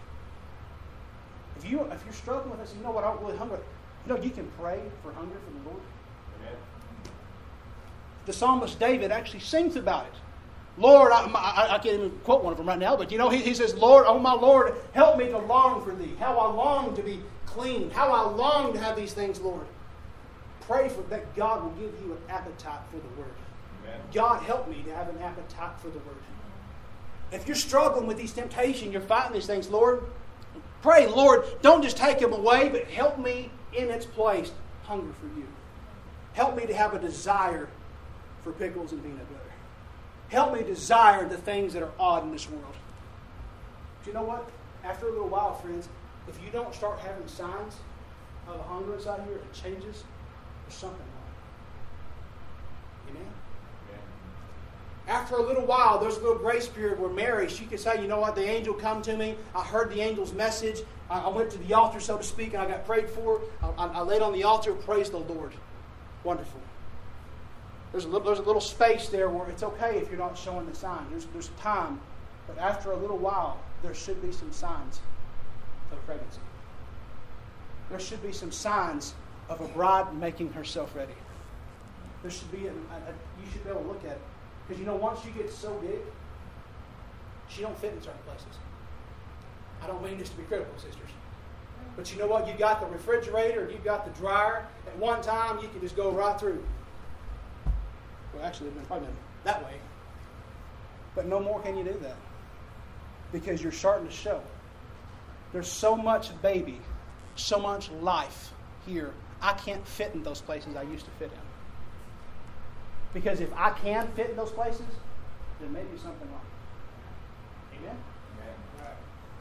If you're struggling with this, you know what, I'm really hungry. You know, you can pray for hunger from the Lord. Amen. The psalmist David actually sings about it. Lord, I can't even quote one of them right now, but he says, Lord, oh my Lord, help me to long for thee. How I long to be clean. How I long to have these things, Lord. Pray for that God will give you an appetite for the Word. Amen. God, help me to have an appetite for the Word. If you're struggling with these temptations, you're fighting these things, Lord, pray, Lord, don't just take them away, but help me in its place hunger for you. Help me to have a desire for pickles and peanut butter. Help me desire the things that are odd in this world. Do you know what? After a little while, friends, if you don't start having signs of a hunger inside here, it changes. There's something wrong. Amen? After a little while, there's a little grace period where Mary, she could say, you know what, the angel come to me. I heard the angel's message. I went to the altar, so to speak, and I got prayed for. I laid on the altar. Praise the Lord. Wonderful. There's a little space there where it's okay if you're not showing the sign. There's time. But after a little while, there should be some signs of pregnancy. There should be some signs of a bride making herself ready. There should be, you should be able to look at it. Because once you get so big, she don't fit in certain places. I don't mean this to be critical, sisters. But you know what? You got the refrigerator, you got the dryer. At one time, you can just go right through. Well, actually, it's probably been that way. But no more can you do that. Because you're starting to show. There's so much baby, so much life here. I can't fit in those places I used to fit in. Because if I can fit in those places, then maybe something wrong. Amen? Right.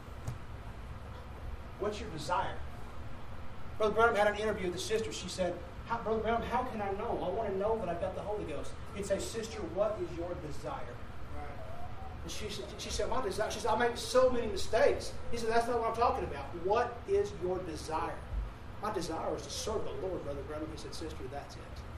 What's your desire? Brother Branham had an interview with a sister. She said, Brother Branham, how can I know? I want to know that I've got the Holy Ghost. He'd say, sister, what is your desire? And she said, my desire. She said, I make so many mistakes. He said, that's not what I'm talking about. What is your desire? My desire is to serve the Lord, Brother Branham. He said, sister, that's it.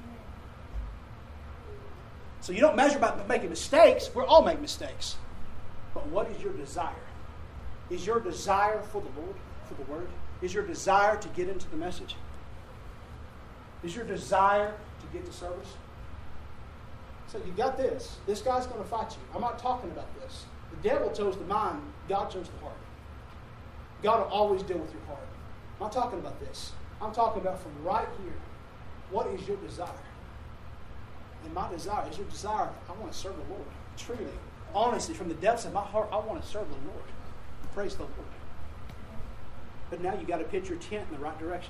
So you don't measure by making mistakes. We all make mistakes. But what is your desire? Is your desire for the Lord, for the Word? Is your desire to get into the message? Is your desire to get to service? So you got this. This guy's going to fight you. I'm not talking about this. The devil chose the mind. God chose the heart. God will always deal with your heart. I'm not talking about this. I'm talking about from right here. What is your desire? And my desire is your desire. I want to serve the Lord. Truly. Honestly, from the depths of my heart, I want to serve the Lord. Praise the Lord. But now you got to pitch your tent in the right direction.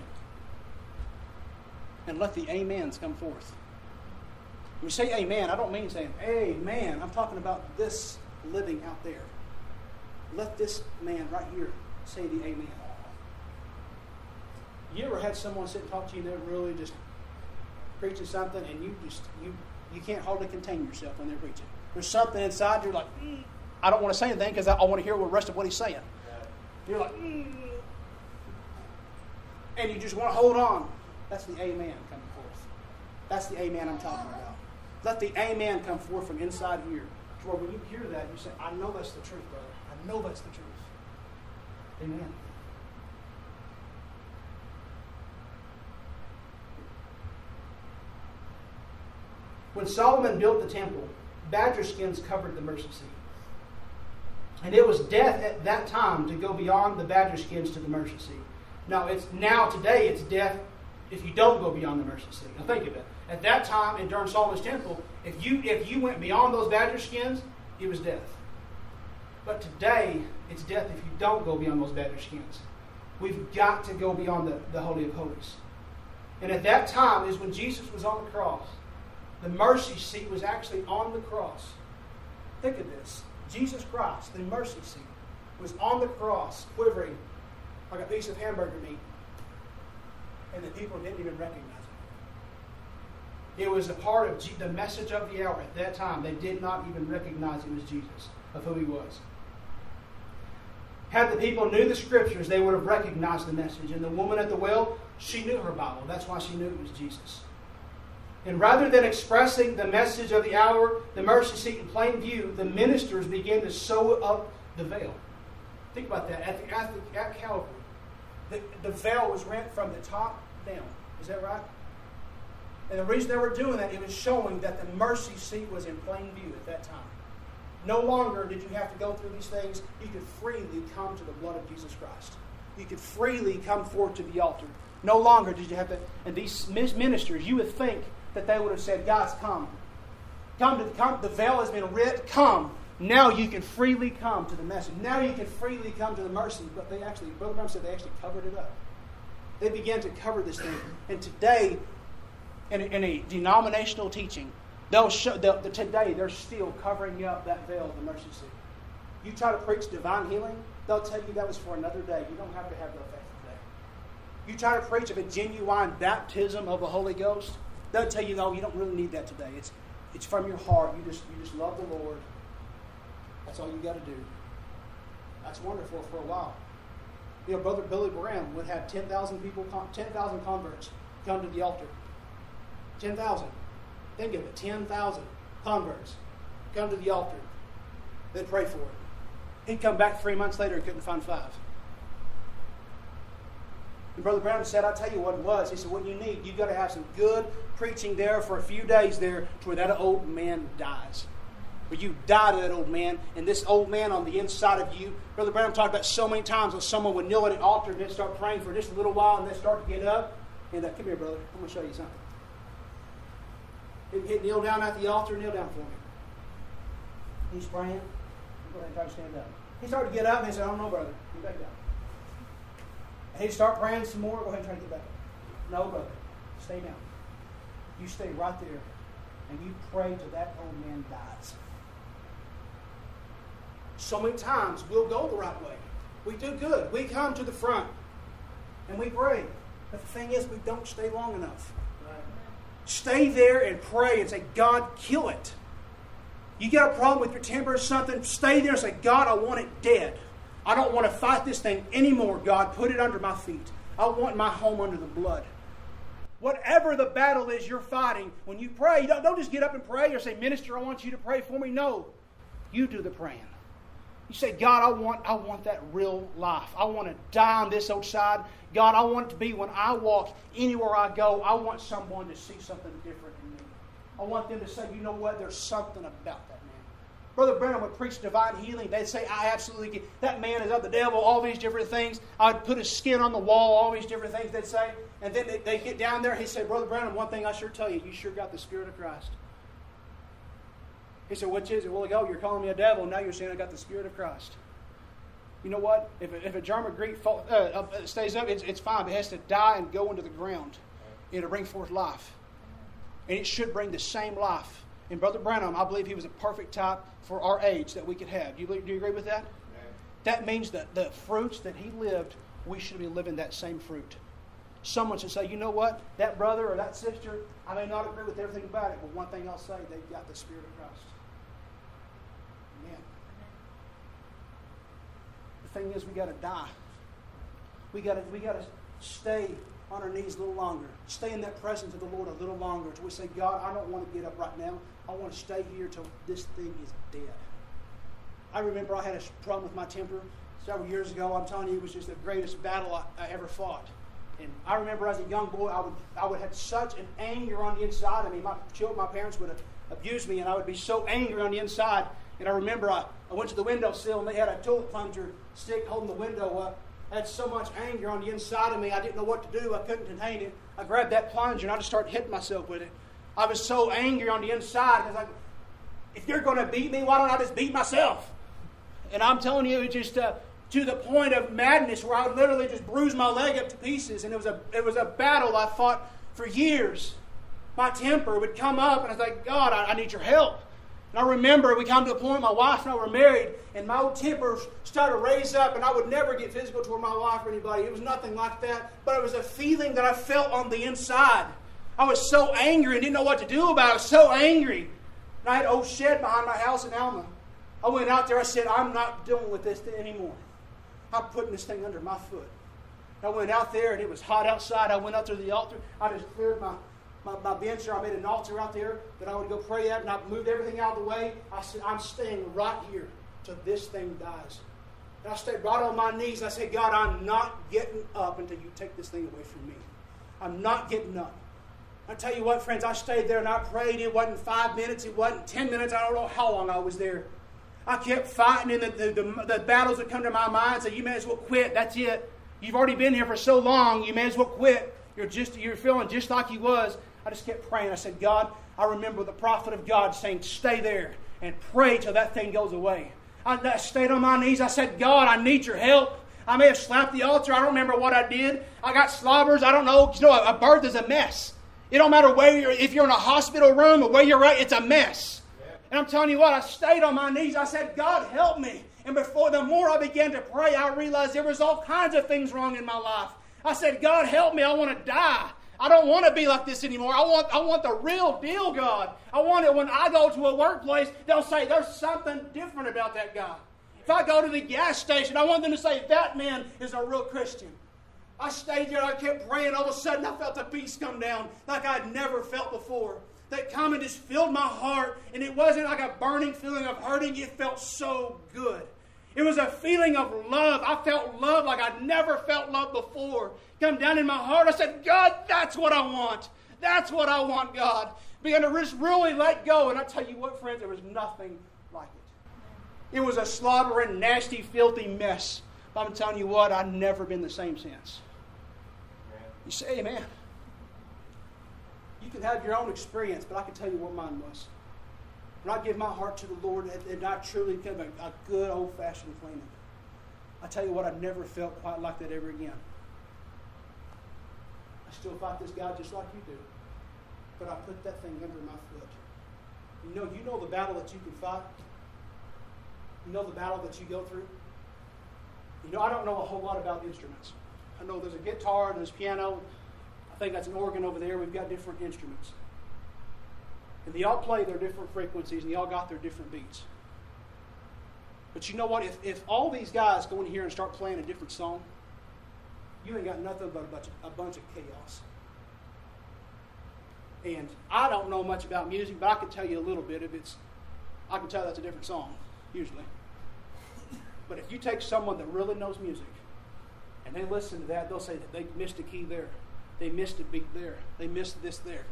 And let the amens come forth. When you say amen, I don't mean saying amen. I'm talking about this living out there. Let this man right here say the amen. You ever had someone sit and talk to you and they're really just preaching something and you can't hardly contain yourself when they're preaching? There's something inside you're like, I don't want to say anything because I want to hear the rest of what he's saying. You're like, and you just want to hold on. That's the amen coming forth. That's the amen I'm talking about. Let the amen come forth from inside here. To where when you hear that, you say, I know that's the truth, brother. I know that's the truth. Amen. When Solomon built the temple, badger skins covered the mercy seat. And it was death at that time to go beyond the badger skins to the mercy seat. Today it's death if you don't go beyond the mercy seat. Now think of it. At that time and during Solomon's temple, if you went beyond those badger skins, it was death. But today, it's death if you don't go beyond those badger skins. We've got to go beyond the Holy of Holies. And at that time is when Jesus was on the cross. The mercy seat was actually on the cross. Think of this. Jesus Christ, the mercy seat, was on the cross, quivering like a piece of hamburger meat. And the people didn't even recognize it. It was a part of the message of the hour. At that time, they did not even recognize him as Jesus, of who he was. Had the people knew the Scriptures, they would have recognized the message. And the woman at the well, she knew her Bible. That's why she knew it was Jesus. And rather than expressing the message of the hour, the mercy seat in plain view, the ministers began to sew up the veil. Think about that. At Calvary, the veil was rent from the top down. Is that right? And the reason they were doing that, it was showing that the mercy seat was in plain view at that time. No longer did you have to go through these things. You could freely come to the blood of Jesus Christ. You could freely come forward to the altar. No longer did you have to. And these ministers, you would think that they would have said, guys, come. Come. The veil has been rent. Come. Now you can freely come to the message. Now you can freely come to the mercy. But they actually, Brother Branham said they actually covered it up. They began to cover this thing. And today, in a denominational teaching, today they're still covering up that veil of the mercy seat. You try to preach divine healing, they'll tell you that was for another day. You don't have to have the effect today. You try to preach of a genuine baptism of the Holy Ghost, they'll tell you, no, you don't really need that today. It's from your heart. You just love the Lord. That's all you got to do. That's wonderful for a while. Brother Billy Graham would have 10,000 converts come to the altar. 10,000. Think of it. 10,000 converts come to the altar. They'd pray for it. He'd come back 3 months later and couldn't find 5. And Brother Branham said, I'll tell you what it was. He said, what you need, you've got to have some good preaching there for a few days there to where that old man dies. Where you die to that old man, and this old man on the inside of you. Brother Branham talked about so many times when someone would kneel at an altar and then start praying for just a little while and then start to get up. And come here, brother. I'm going to show you something. He'd kneel down at the altar, kneel down for me. He's praying. Go ahead and try to stand up. He started to get up and he said, I don't know, brother. Get back down. And he'd start praying some more. Go ahead and try to get back up. No, brother. Stay down. You stay right there and you pray till that old man dies. So many times we'll go the right way. We do good. We come to the front and we pray. But the thing is, we don't stay long enough. Stay there and pray and say, God, kill it. You got a problem with your temper or something, stay there and say, God, I want it dead. I don't want to fight this thing anymore, God. Put it under my feet. I want my home under the blood. Whatever the battle is you're fighting, when you pray, you don't just get up and pray or say, Minister, I want you to pray for me. No, you do the praying. You say, God, I want that real life. I want to die on this old side. God, I want it to be when I walk, anywhere I go, I want someone to see something different in me. I want them to say, you know what, there's something about that man. Brother Branham would preach divine healing. They'd say, I absolutely get, that man is of the devil, all these different things. I'd put his skin on the wall, all these different things they'd say. And then they get down there, he'd say, Brother Branham, one thing I sure tell you, you sure got the Spirit of Christ. He said, which is it? Well, you're calling me a devil. Now you're saying I got the Spirit of Christ. You know what? If a germ or Greek stays up, it's fine. But it has to die and go into the ground. It'll bring forth life. And it should bring the same life. And Brother Branham, I believe he was a perfect type for our age that we could have. Do you agree with that? Amen. That means that the fruits that he lived, we should be living that same fruit. Someone should say, you know what? That brother or that sister, I may not agree with everything about it, but one thing I'll say, they've got the Spirit of Christ. Amen. The thing is, we got to die. We got to stay on our knees a little longer. Stay in that presence of the Lord a little longer. Until we say, God, I don't want to get up right now. I want to stay here till this thing is dead. I remember I had a problem with my temper several years ago. I'm telling you, it was just the greatest battle I ever fought. And I remember as a young boy, I would have such an anger on the inside. I mean, my parents would abuse me, and I would be so angry on the inside. And I remember I went to the windowsill, and they had a toilet plunger stick holding the window up. I had so much anger on the inside of me, I didn't know what to do. I couldn't contain it. I grabbed that plunger, and I just started hitting myself with it. I was so angry on the inside, because if you're going to beat me, why don't I just beat myself? And I'm telling you, it just to the point of madness where I would literally just bruise my leg up to pieces. And it was a battle I fought for years. My temper would come up, and I was like, God, I need your help. And I remember we come to a point, my wife and I were married, and my old temper started to raise up, and I would never get physical toward my wife or anybody. It was nothing like that. But it was a feeling that I felt on the inside. I was so angry and didn't know what to do about it. I was so angry. And I had an old shed behind my house in Alma. I went out there, I said, I'm not dealing with this anymore. I'm putting this thing under my foot. I went out there, and it was hot outside. I went out to the altar. I just cleared my bench there. I made an altar out there that I would go pray at, and I moved everything out of the way. I said, I'm staying right here till this thing dies. And I stayed right on my knees. I said, God, I'm not getting up until you take this thing away from me. I'm not getting up. I tell you what, friends, I stayed there and I prayed. It wasn't 5 minutes. It wasn't 10 minutes. I don't know how long I was there. I kept fighting in the battles that come to my mind. Say, you may as well quit. That's it. You've already been here for so long. You may as well quit. You're feeling just like you was. I just kept praying. I said, God, I remember the prophet of God saying, stay there and pray till that thing goes away. I stayed on my knees. I said, God, I need your help. I may have slapped the altar. I don't remember what I did. I got slobbers. I don't know. You know, a birth is a mess. It don't matter where you're, if you're in a hospital room or where you're at, it's a mess. Yeah. And I'm telling you what, I stayed on my knees. I said, God, help me. And the more I began to pray, I realized there was all kinds of things wrong in my life. I said, God, help me. I want to die. I don't want to be like this anymore. I want the real deal, God. I want it when I go to a workplace, they'll say, there's something different about that guy. If I go to the gas station, I want them to say, that man is a real Christian. I stayed there, I kept praying. All of a sudden, I felt the peace come down like I'd never felt before. That comment just filled my heart, and it wasn't like a burning feeling of hurting. It felt so good. It was a feeling of love. I felt love like I'd never felt love before. Come down in my heart. I said, God, that's what I want. That's what I want, God. Began to just really let go. And I tell you what, friends, there was nothing like it. It was a slobbering, nasty, filthy mess. But I'm telling you what, I've never been the same since. You say, amen. You can have your own experience, but I can tell you what mine was. When I give my heart to the Lord and I truly become a good old-fashioned cleaning, I tell you what, I've never felt quite like that ever again. I still fight this guy just like you do, but I put that thing under my foot. You know the battle that you can fight? You know the battle that you go through? I don't know a whole lot about instruments. I know there's a guitar and there's piano. I think that's an organ over there. We've got different instruments. And they all play their different frequencies and they all got their different beats. But you know what? If all these guys go in here and start playing a different song, you ain't got nothing but a bunch of chaos. And I don't know much about music, but I can tell you a little bit. I can tell that's a different song, usually. But if you take someone that really knows music, and they listen to that, they'll say that they missed a key there. They missed a beat there. They missed this there.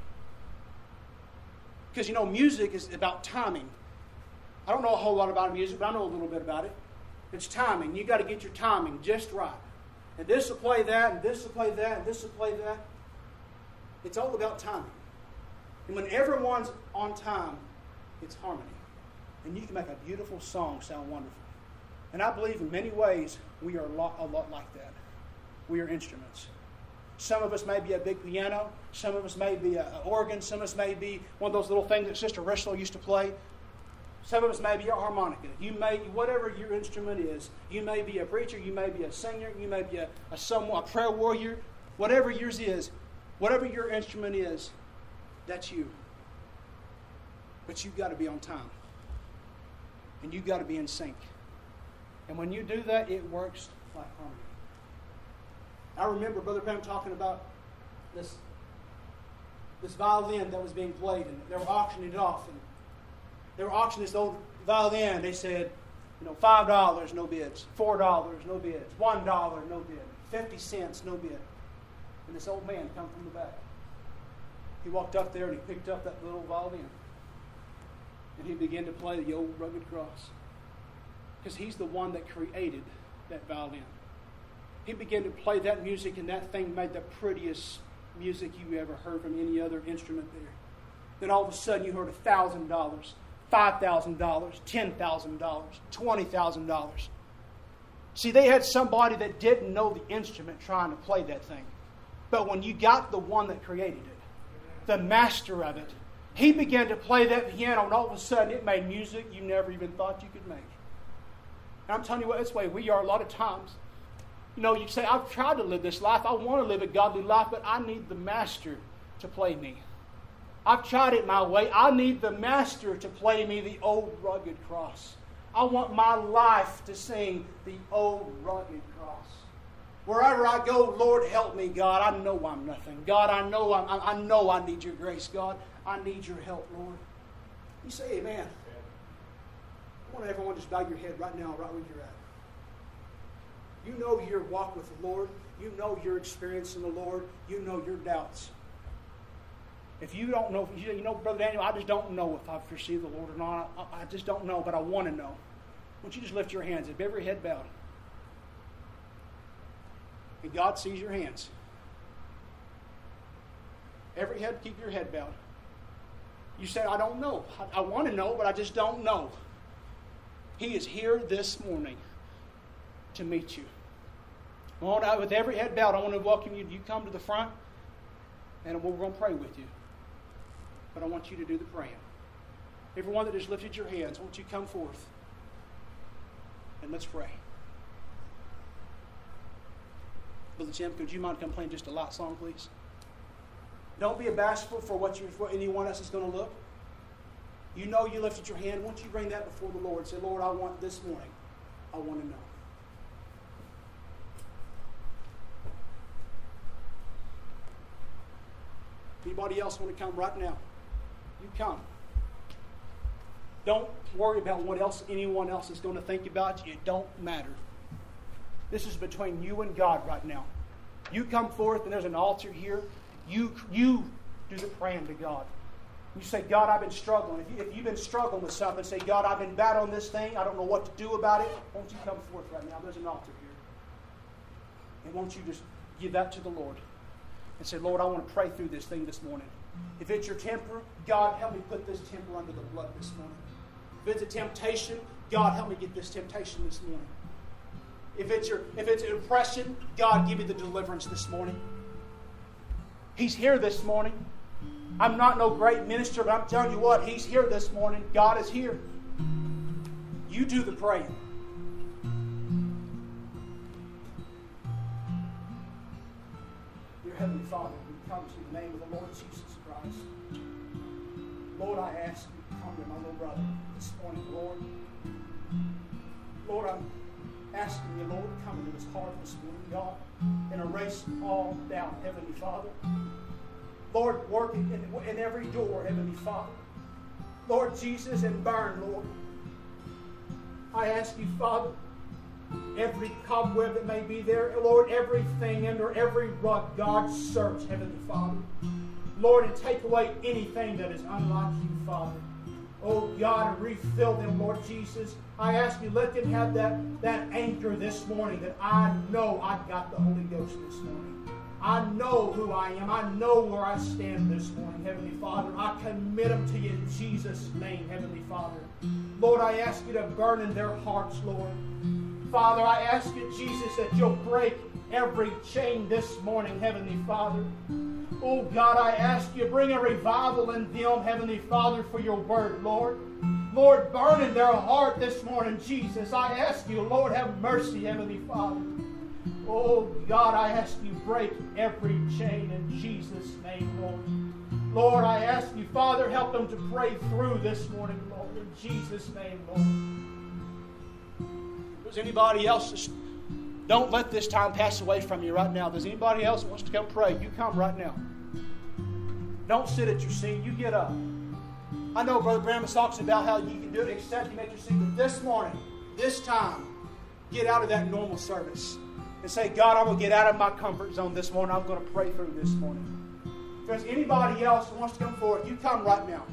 Because, music is about timing. I don't know a whole lot about music, but I know a little bit about it. It's timing. You got to get your timing just right. And this will play that, and this will play that, and this will play that. It's all about timing. And when everyone's on time, it's harmony. And you can make a beautiful song sound wonderful. And I believe in many ways we are a lot like that. We are instruments. Some of us may be a big piano. Some of us may be an organ. Some of us may be one of those little things that Sister Rissel used to play. Some of us may be a harmonica. Whatever your instrument is, you may be a preacher, you may be a singer, you may be a prayer warrior. Whatever yours is, whatever your instrument is, that's you. But you've got to be on time. And you've got to be in sync. And when you do that, it works like harmony. I remember Brother Pam talking about this violin that was being played, and they were auctioning it off. And they were auctioning this old violin. They said, $5, no bids. $4, no bids. $1, no bid. 50 cents, no bid. And this old man come from the back. He walked up there and he picked up that little violin. And he began to play the old rugged cross. Because he's the one that created that violin. He began to play that music, and that thing made the prettiest music you ever heard from any other instrument there. Then all of a sudden you heard $1,000, $5,000, $10,000, $20,000. See, they had somebody that didn't know the instrument trying to play that thing. But when you got the one that created it, the master of it, he began to play that piano, and all of a sudden it made music you never even thought you could make. And I'm telling you what, that's the way we are a lot of times. You say, I've tried to live this life. I want to live a godly life, but I need the master to play me. I've tried it my way. I need the master to play me the old rugged cross. I want my life to sing the old rugged cross. Wherever I go, Lord, help me, God. I know I'm nothing. God, I know I need your grace, God. I need your help, Lord. You say amen. I want everyone to just bow your head right now, right where you're at. You know your walk with the Lord. You know your experience in the Lord. You know your doubts. If you don't know, Brother Daniel, I just don't know if I've received the Lord or not. I just don't know, but I want to know. Won't you just lift your hands up, every head bowed. And God sees your hands. Every head, keep your head bowed. You said, I don't know. I want to know, but I just don't know. He is here this morning to meet you. With every head bowed, I want to welcome you. You come to the front, and we're going to pray with you. But I want you to do the praying. Everyone that just lifted your hands, won't you come forth? And let's pray. Brother Jim, could you mind come playing just a light song, please? Don't be bashful for anyone else is going to look. You know you lifted your hand. Won't you bring that before the Lord? Say, Lord, I want this morning. I want to know. Anybody else want to come right now? You come. Don't worry about what else anyone else is going to think about you. It don't matter. This is between you and God right now. You come forth, and there's an altar here. You do the praying to God. You say, God, I've been struggling. If you've been struggling with something, say, God, I've been battling this thing. I don't know what to do about it. Won't you come forth right now? There's an altar here. And won't you just give that to the Lord and say, Lord, I want to pray through this thing this morning. If it's your temper, God, help me put this temper under the blood this morning. If it's a temptation, God, help me get this temptation this morning. If it's an oppression, God, give me the deliverance this morning. He's here this morning. I'm not no great minister, but I'm telling you what, He's here this morning. God is here. You do the praying. Dear Heavenly Father, we come to you in the name of the Lord Jesus Christ. Lord, I ask you to come to my little brother this morning, Lord. Lord, I'm asking you, Lord, to come into his heart this morning, God, and erase all doubt, Heavenly Father. Lord, work in every door, Heavenly Father. Lord Jesus, and burn, Lord. I ask you, Father, every cobweb that may be there, Lord, everything under every rug, God, search, Heavenly Father. Lord, and take away anything that is unlike you, Father. Oh, God, and refill them, Lord Jesus. I ask you, let them have that anchor this morning that I know I've got the Holy Ghost this morning. I know who I am. I know where I stand this morning, Heavenly Father. I commit them to you in Jesus' name, Heavenly Father. Lord, I ask you to burn in their hearts, Lord. Father, I ask you, Jesus, that you'll break every chain this morning, Heavenly Father. Oh, God, I ask you, bring a revival in them, Heavenly Father, for your word, Lord. Lord, burn in their heart this morning, Jesus. I ask you, Lord, have mercy, Heavenly Father. Oh, God, I ask you, break every chain in Jesus' name, Lord. Lord, I ask you, Father, help them to pray through this morning, Lord, in Jesus' name, Lord. If there's anybody else, don't let this time pass away from you right now. If there's anybody else that wants to come pray, you come right now. Don't sit at your seat. You get up. I know Brother Bram talks about how you can do it except you make your seat. But this morning, this time, get out of that normal service. And say, God, I'm going to get out of my comfort zone this morning. I'm going to pray through this morning. If there's anybody else who wants to come forward, you come right now.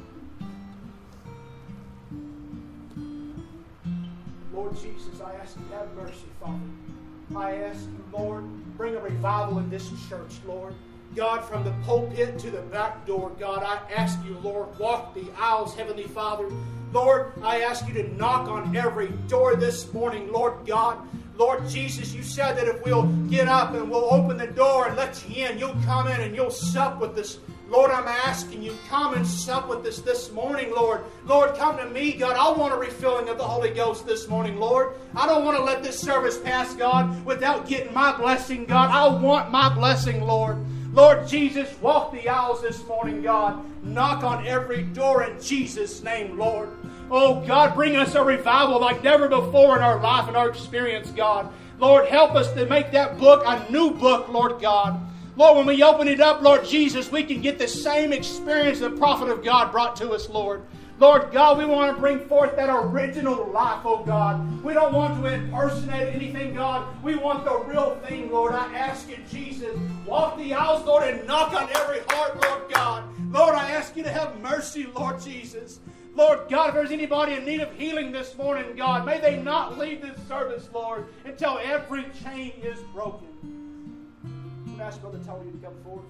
Lord Jesus, I ask you to have mercy, Father. I ask you, Lord, bring a revival in this church, Lord. God, from the pulpit to the back door, God, I ask you, Lord, walk the aisles, Heavenly Father. Lord, I ask you to knock on every door this morning, Lord God. Lord Jesus, you said that if we'll get up and we'll open the door and let you in, you'll come in and you'll sup with us. Lord, I'm asking you, come and sup with us this morning, Lord. Lord, come to me, God. I want a refilling of the Holy Ghost this morning, Lord. I don't want to let this service pass, God, without getting my blessing, God. I want my blessing, Lord. Lord Jesus, walk the aisles this morning, God. Knock on every door in Jesus' name, Lord. Oh, God, bring us a revival like never before in our life and our experience, God. Lord, help us to make that book a new book, Lord God. Lord, when we open it up, Lord Jesus, we can get the same experience the prophet of God brought to us, Lord. Lord God, we want to bring forth that original life, oh God. We don't want to impersonate anything, God. We want the real thing, Lord. I ask you, Jesus, walk the aisles, Lord, and knock on every heart, Lord God. Lord, I ask you to have mercy, Lord Jesus. Lord God, if there's anybody in need of healing this morning, God, may they not leave this service, Lord, until every chain is broken. I'm going to ask Brother Tony to come forward.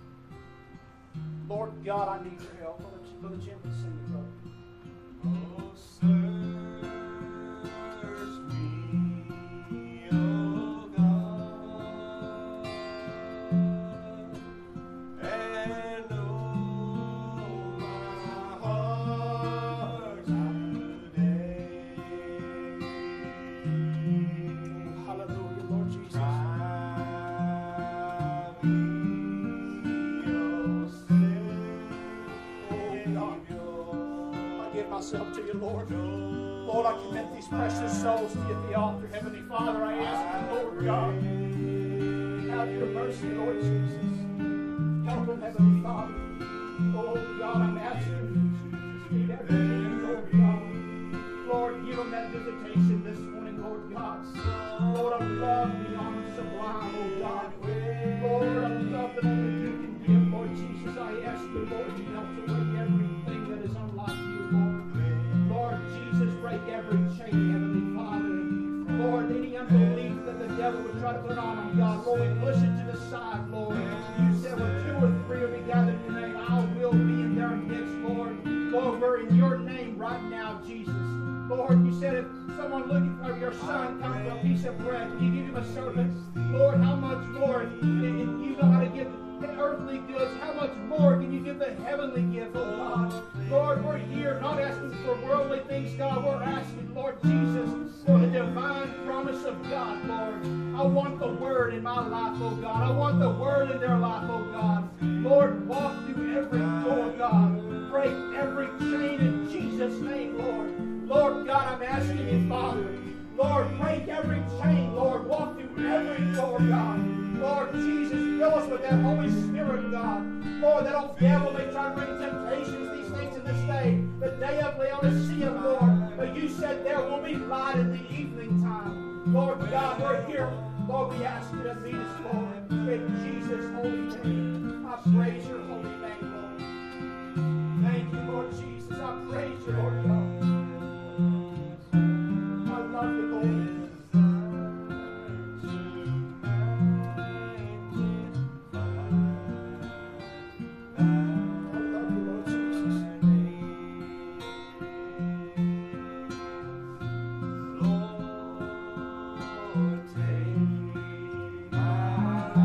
Lord God, I need your help. Brother Jim, let's sing it, brother. Oh, search me, oh God, and know my heart today. Hallelujah, Lord Jesus. Try me, oh Savior. I give myself to you, Lord. Lord, I commit these precious souls to you at the altar. Heavenly Father, I ask you, Lord God, have your mercy, Lord Jesus. Help them, Heavenly Father. Oh God, I'm asking you, Jesus, meet every need, Lord God. Lord, give them that visitation this morning, Lord God. Lord, I love beyond sublime, oh God. Lord, I love that only you can give, Lord Jesus. I ask you, Lord, to help to break everything that is unlike you, Lord. Lord Jesus, break every chain, Heavenly Father. Lord, any unbelief that the devil would try to put on them, God, Lord, we push it to the side, Lord. You said when 2 or 3 will be gathered in your name, I will be in their midst, Lord. Lord, we're in your name right now, Jesus. Lord, you said if someone looking for your son comes with a piece of bread, can you give him a servant? Lord, how much more, if you know how to give the earthly goods, how much more can you give the heavenly gift, oh God? Lord, we're here not asking for worldly things, God. We're asking, Lord Jesus, for the divine promise of God, Lord. I want the word in my life, oh God. I want the word in their life, oh God. Lord, walk through every door, God. Break every chain in Jesus' name, Lord. Lord God, I'm asking you, Father. Lord, break every chain, Lord. Walk through every door, God. Lord Jesus, fill us with that Holy Spirit, God. Lord, that old devil may try to bring temptations, these things in this day, the day of Laodicea, Lord. But you said there will be light in the evening time. Lord God, we're here. Lord, we ask you to meet us, Lord. In Jesus' holy name, I praise your holy name, Lord. Thank you, Lord Jesus. I praise you, Lord God. I love you, Lord. Lord, take my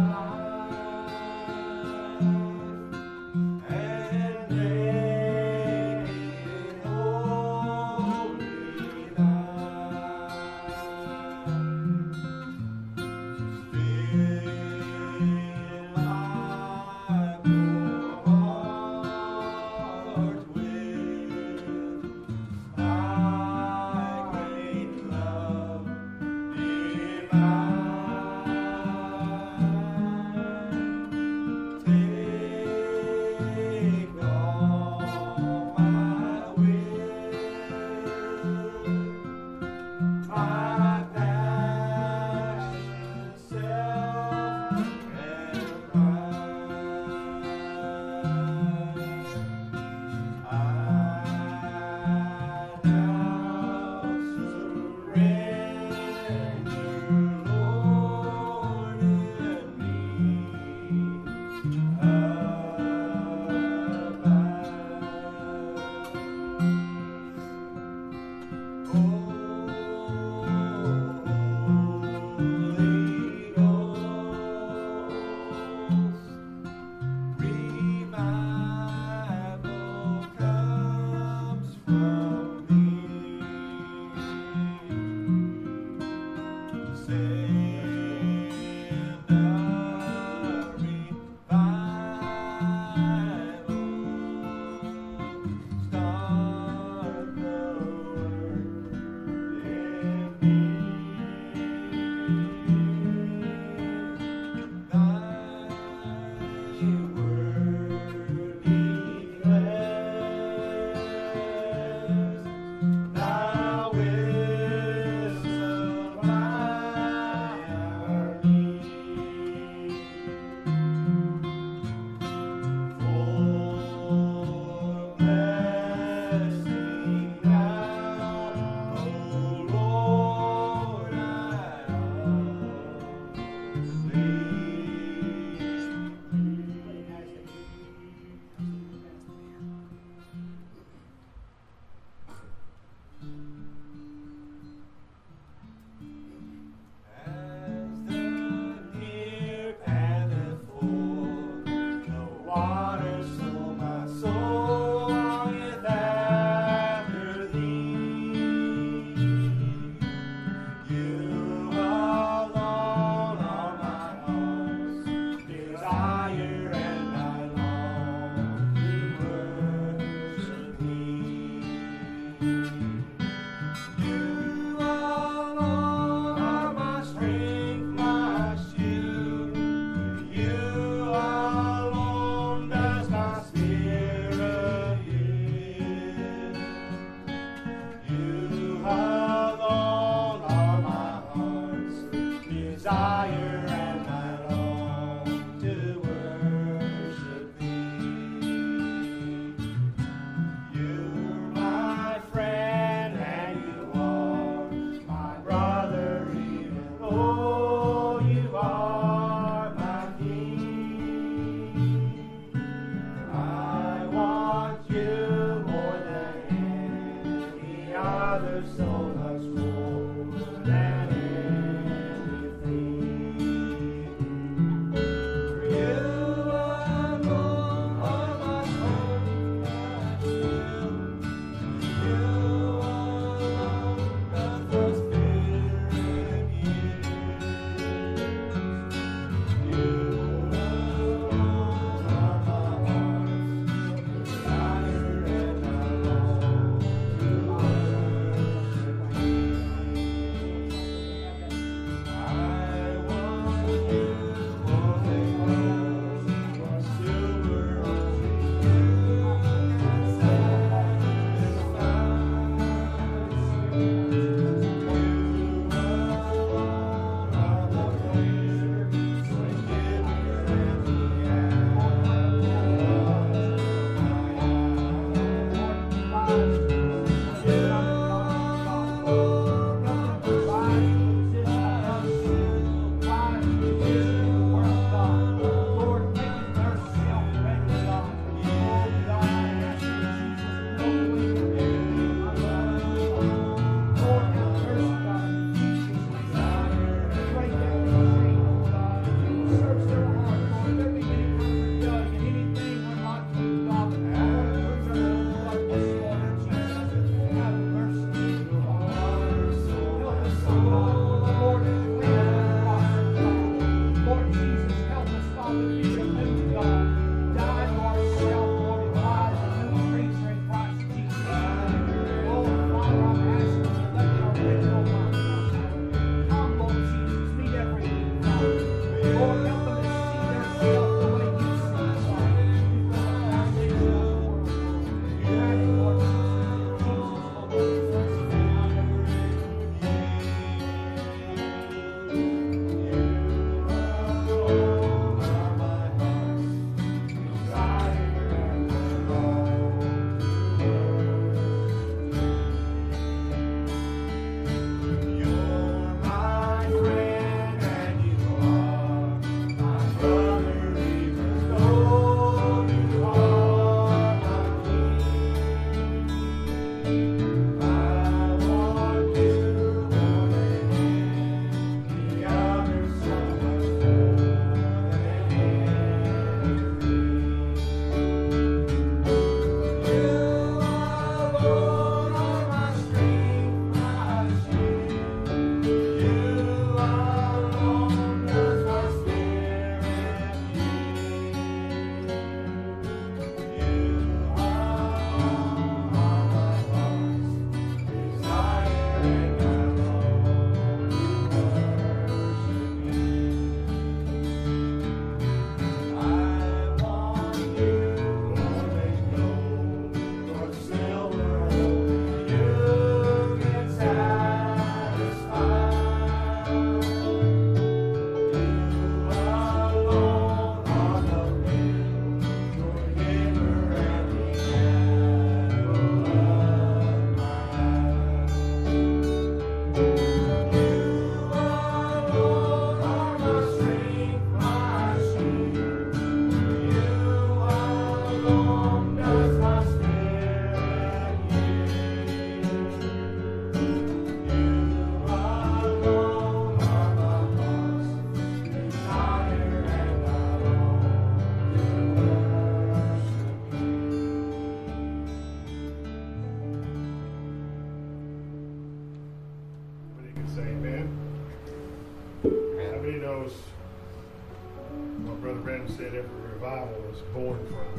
Branham said every revival is born from.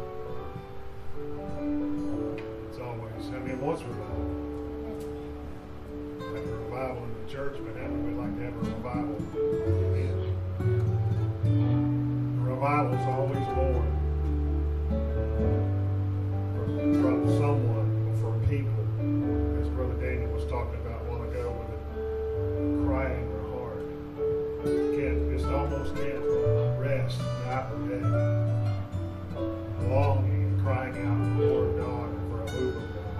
It's always, I mean, what's revival? Have a revival in the church, but how do we like to have a revival in? A revival is always born from someone or from people, as Brother Daniel was talking about a while ago, with a cry in your heart. Just almost can't rest night or day, longing and crying out for God and for a move of God.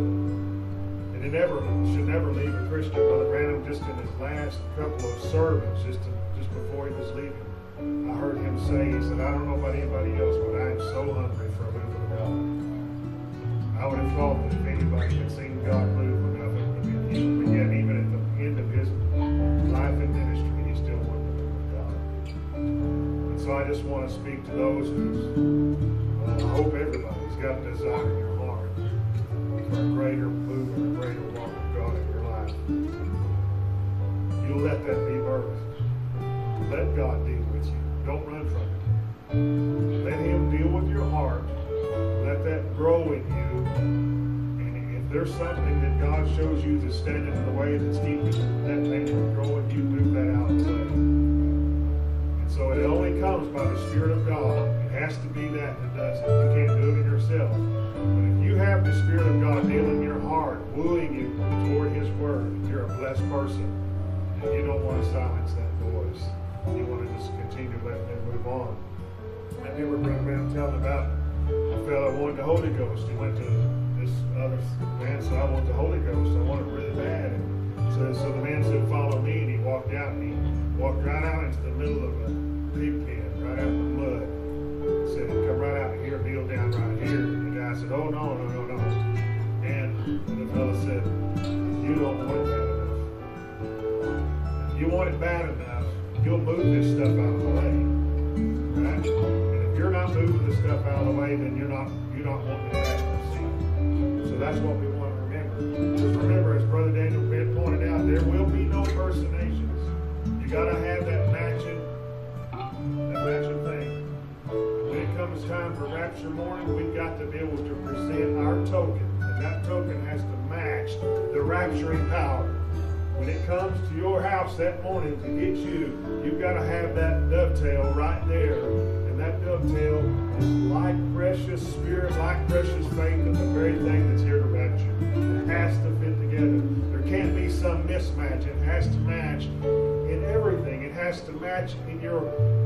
And it should never leave a Christian. Brother Branham, just in his last couple of sermons, just before he was leaving, I heard him say, he said, I don't know about anybody else, but I am so hungry for a move of God. I would have thought that if anybody had seen God move enough, it would have been him. But yet, even at the end of his life and ministry, he still wanted to move with God. And so I just want to speak to those who, I hope everybody's got a desire in your heart for a greater move and a greater walk with God in your life. You'll let that be birthed. Let God deal with you. Don't run from it. Let Him deal with your heart. Let that grow in you. And if there's something that God shows you that's standing in the way that's keeping that thing from growing, you move that out of the way. And so it only comes by the Spirit of God. It has to be that does it. You can't do it in yourself. But if you have the Spirit of God dealing in your heart, wooing you toward His Word, you're a blessed person. And you don't want to silence that voice. You want to just continue to let them move on. I remember Brother Branham telling about a fellow who wanted the Holy Ghost. He went to this other man and said, I want the Holy Ghost. I want it really bad. And so the man said, follow me. And he walked out and he walked right out into the middle of a pig pen, right out in the mud. He said, come right out here, kneel down right here. And the guy said, oh, no. And the fellow said, you don't want it bad enough. If you want it bad enough, you'll move this stuff out of the way. Right? And if you're not moving the stuff out of the way, then you're not wanting it back to see. So that's what we want to remember. Just remember, as Brother Daniel pointed out, there will be no personations. You got to have that matching thing. When it comes time for rapture morning, we've got to be able to present our token, and that token has to match the rapturing power. When it comes to your house that morning to get you, you've got to have that dovetail right there. And that dovetail is like precious spirit, like precious faith, and the very thing that's here to rapture. It has to fit together. There can't be some mismatch. It has to match in everything. It has to match in your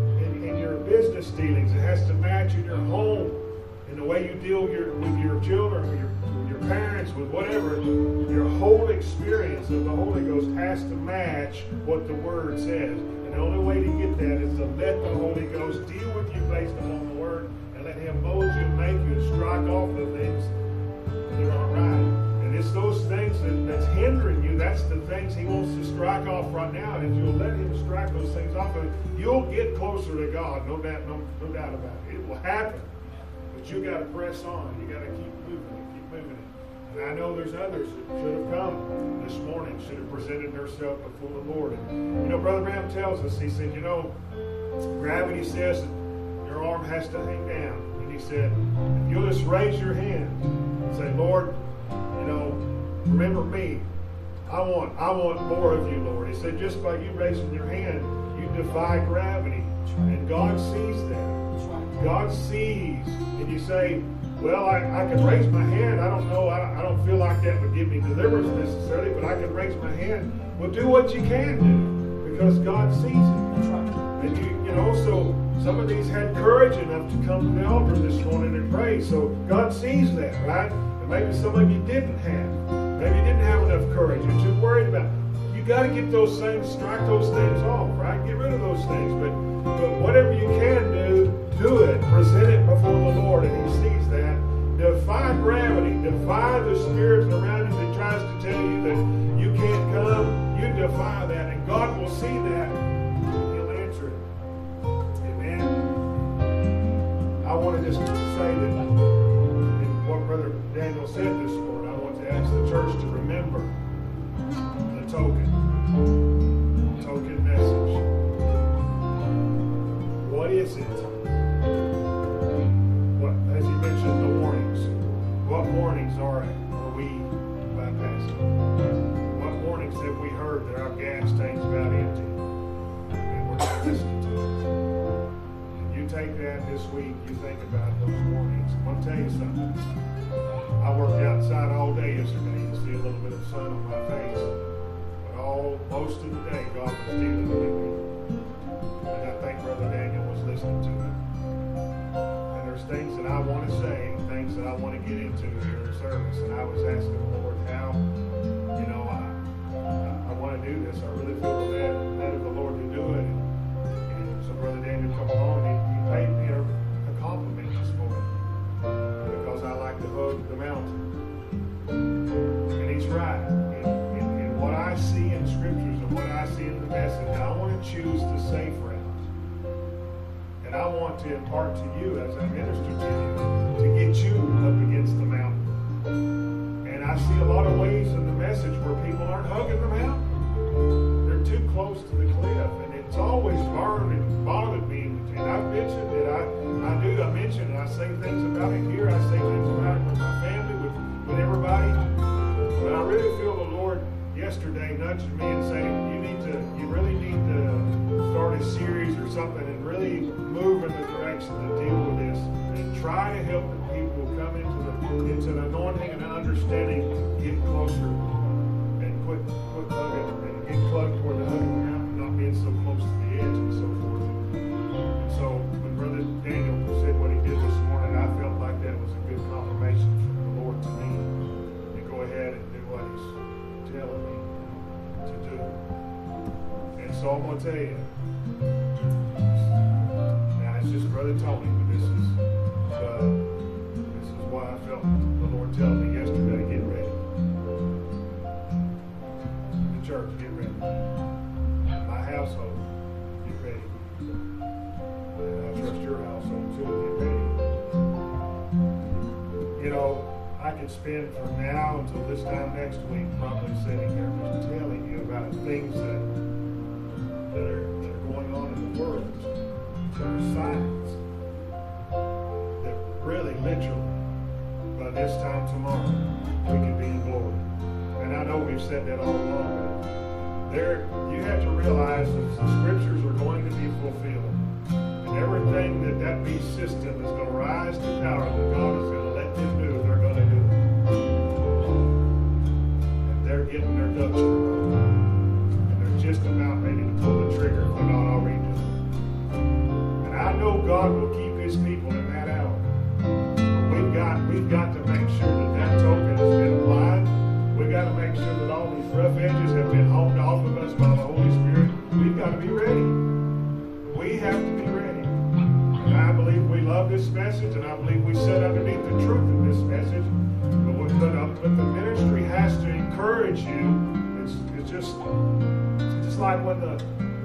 business dealings. It has to match in your home, in the way you deal with your children, with your parents, with whatever. Your whole experience of the Holy Ghost has to match what the Word says. And the only way to get that is to let the Holy Ghost deal with you based upon the Word, and let Him mold you and make you and strike off the things that aren't right. And it's those things that's hindering you. That's the things He wants to strike off right now. And if you'll let Him strike those things off, you'll get closer to God. No doubt about it. It will happen. But you got to press on. You got to keep moving it. And I know there's others that should have come this morning, should have presented themselves before the Lord. And, Brother Branham tells us, he said, gravity says that your arm has to hang down. And he said, if you'll just raise your hand and say, Lord, remember me. I want more of you, Lord. He said, just by you raising your hand, you defy gravity. And God sees that. God sees. And you say, well, I can raise my hand. I don't know. I don't feel like that would give me deliverance necessarily, but I can raise my hand. Well, do what you can do, because God sees it. That's right. And so some of these had courage enough to come to the altar this morning and pray. So God sees that, right? And maybe some of you didn't have. Maybe you didn't have enough courage. You're too worried about it. You got to get those things, strike those things off, right? Get rid of those things. But whatever you can do it. Present it before the Lord, and He sees that. Defy gravity. Defy the spirits around you that tries to tell you that you can't come. You defy that, and God will see that. He'll answer it. Amen. I want to just say that in what Brother Daniel said this morning, I want to ask the church to remember the token message. What is it? What, as he mentioned, the warnings. What warnings are we bypassing? What warnings have we heard that our gas tank's about empty and we're not listening to it? And you take that this week, you think about those warnings. I'm going to tell you something. I worked outside all day yesterday to see a little bit of sun on my face. But most of the day, God was dealing with me. And I think Brother Daniel was listening to it. And there's things that I want to say, things that I want to get into here in service. And I was asking the Lord how, I want to do this. I really feel led of the Lord to do it. And so Brother Daniel come along and he paid me a compliment this morning. Because I like to hug the mountain. And he's right. In what I see in scriptures and what I see in the message, I want to choose the safe route. And I want to impart to you as I minister to you to get you up against the mountain. And I see a lot of ways in the message where people aren't hugging the mountain. They're too close to the cliff. And it's always bothered me. And I've mentioned it. I mention it. I say things about it here. I say things about it with my family, with everybody. But I really feel the Lord yesterday nudged me and saying, you really need to start a series or something and really move in the direction to deal with this and try to help the people come into the anointing and understanding, get closer and quit hugging and get plugged toward the hugging mountain, not being so close to the edge and so forth. And so when Brother Daniel said what he did this morning, I felt like that was a good confirmation from the Lord to me to go ahead and do what he's telling me to do. And so I'm going to tell you, now it's just Brother Tony, but this is why I felt the Lord telling me yesterday, get ready. The church, get ready. My household, get ready. And I trust your household too, get ready. I could spend from now until this time next week probably sitting there just telling you about things that are going on in the world. There are signs that really, literally, by this time tomorrow, we could be in glory. And I know we've said that all along, but you have to realize that the scriptures are going to be fulfilled. And everything that beast system is going to rise to power that God is going to let them do, they're going to do it. And they're getting their ducks in a row. And they're just about ready to pull the trigger if they're not already doing it. And I know God will keep his people in that hour. But we've got to make sure that token has been applied. We've got to make sure that all these rough edges have been honed off of us by the Holy Spirit. We've got to be ready. We have to be ready. And I believe we love this message, and I believe we sit underneath the truth of this message. But the ministry has to encourage you. It's just like when the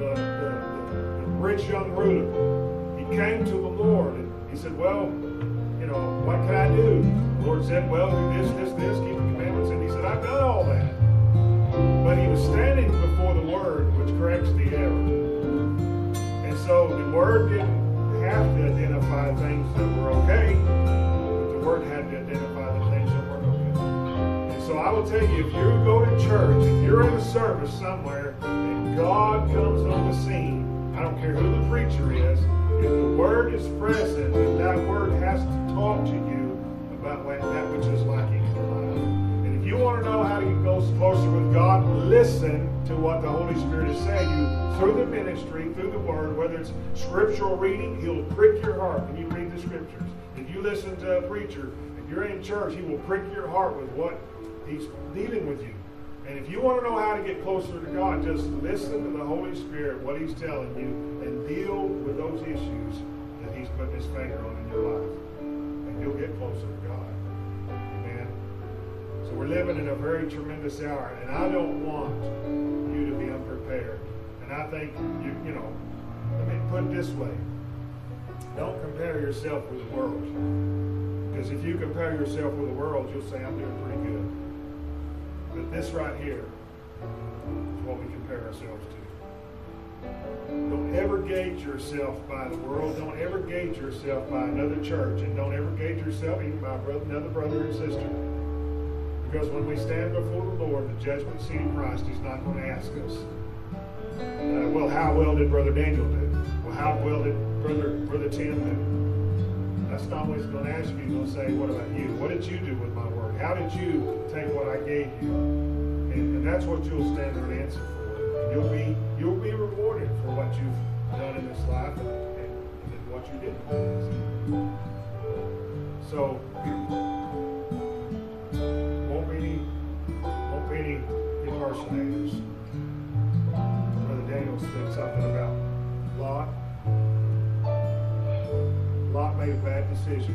rich young ruler, he came to the Lord and he said, well, what can I do? The Lord said, well, do this, keep the commandments. And he said, I've done all that. But he was standing before the Word, which corrects the error. And so the Word didn't have to identify things that were okay, but the Word had to identify the things that weren't okay. And so I will tell you, if you go to church, if you're in a service somewhere, and God comes on the scene, I don't care who the preacher is, if the Word is present, then that Word has to talk to you about that which is lacking in your life. And if you want to know how to get closer with God, listen to what the Holy Spirit is saying to you through the ministry, through the Word, whether it's scriptural reading, He'll prick your heart when you read the Scriptures. If you listen to a preacher, if you're in church, he will prick your heart with what he's dealing with you. And if you want to know how to get closer to God, just listen to the Holy Spirit, what He's telling you, and deal with those issues that He's putting His finger on in your life. And you'll get closer to God. Amen. So we're living in a very tremendous hour, and I don't want you to be unprepared. And I think, let me put it this way. Don't compare yourself with the world. Because if you compare yourself with the world, you'll say, I'm doing pretty good. But this right here is what we compare ourselves to. Don't ever gauge yourself by the world. Don't ever gauge yourself by another church. And don't ever gauge yourself even by another brother and sister. Because when we stand before the Lord, the judgment seat of Christ, He's not going to ask us, well, how well did Brother Daniel do? Well, how well did Brother Tim do? That's not what He's going to ask you. He's going to say, what about you? What did you do with my word? How did you take what I gave you? And that's what you'll stand there and answer for. And you'll be rewarded for what you've done in this life and what you didn't do. So, won't be any impersonators. Brother Daniel said something about Lot. Lot made a bad decision.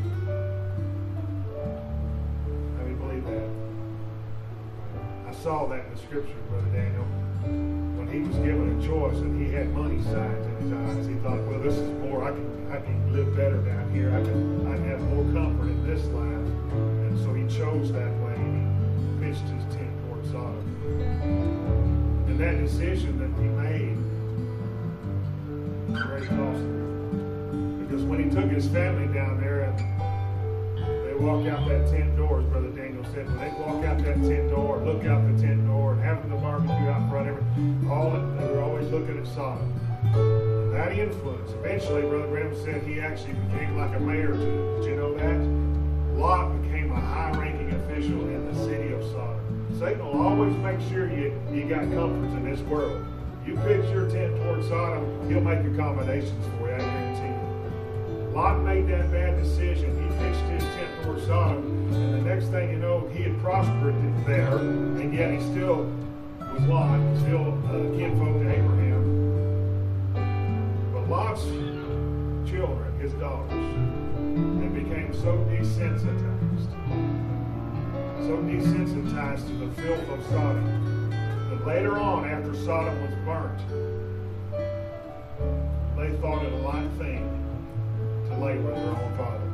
How do you believe that? I saw that in the scripture, Brother Daniel. When he was given a choice and he had money signs in his eyes, he thought, well, this is more, I can live better down here. I can have more comfort in this life. And so he chose that way and he pitched his tent toward Sodom. And that decision that he made was very costly. Because when he took his family down there and they walk out that tent door, as Brother Daniel said, when they walk out that tent door, look out the tent door, and having the barbecue out front, they were always looking at Sodom. And that influence, eventually, Brother Branham said he actually became like a mayor to them. Did you know that? Lot became a high-ranking official in the city of Sodom. Satan will always make sure you got comforts in this world. You pitch your tent toward Sodom, he'll make accommodations for you, I guarantee you. Lot made that bad decision. He pitched his tent toward Sodom, and the next thing you know, he had prospered there, and yet he still was Lot, still kinfolk to Abraham. But Lot's children, his daughters, they became so desensitized to the filth of Sodom, that later on, after Sodom was burnt, they thought it a light thing to lay with their own father.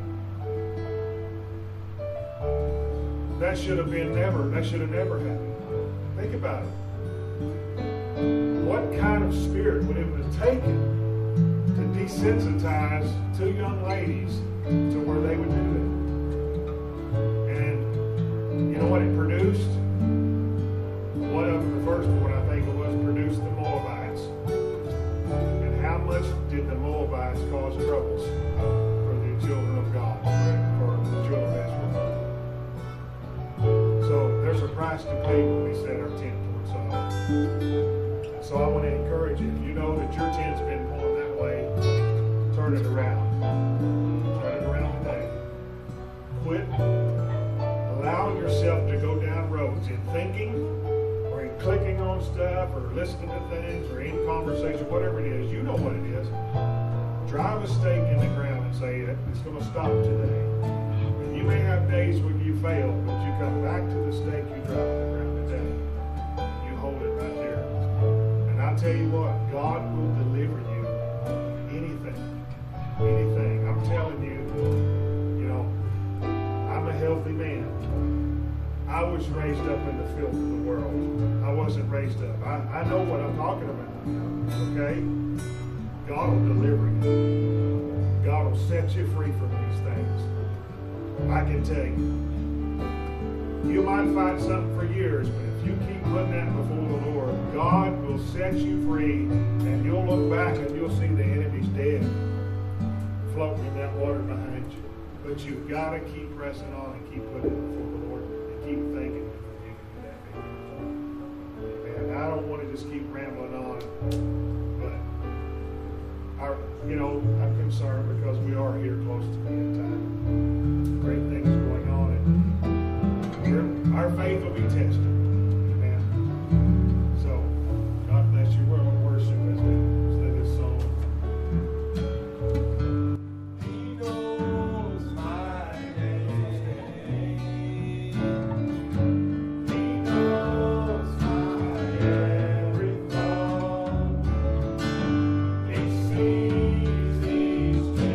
That should have never happened. Think about it. What kind of spirit would it have taken to desensitize two young ladies to where they would do that? And you know what it produced? One of them, the first one I think it was, produced the Moabites. And how much did the Moabites cause troubles for the children of God, for the children of Israel? So there's a price to pay when we set our tent towards Sodom. So I want to encourage you, if you know that your tent's been pulling that way, turn it around. Turn it around today. Quit allowing yourself to go down roads in thinking or in clicking on stuff or listening to things or in conversation, whatever it is. You know what it is. Drive a stake in the ground and say, it's going to stop today. And you may have days when you fail, but you come back to the stake you drive in the ground today. You hold it right there. And I'll tell you what, God will deliver you anything. Anything. I'm telling you, I'm a healthy man. I was raised up in the filth of the world. I wasn't raised up. I know what I'm talking about. Okay? God will deliver you. God will set you free from these things. I can tell you. You might fight something for years, but if you keep putting that before the Lord, God will set you free, and you'll look back and you'll see the enemy's dead, floating in that water behind you. But you've got to keep pressing on and keep putting it before the Lord and keep thinking if you can do that. And I don't want to just keep rambling on, but I'm concerned because we are here close to the end time. Great things going on, and our faith will be tested. Amen. So, God bless you. We're going to worship as we sing this song. He knows my name. He knows my every thought. He sees each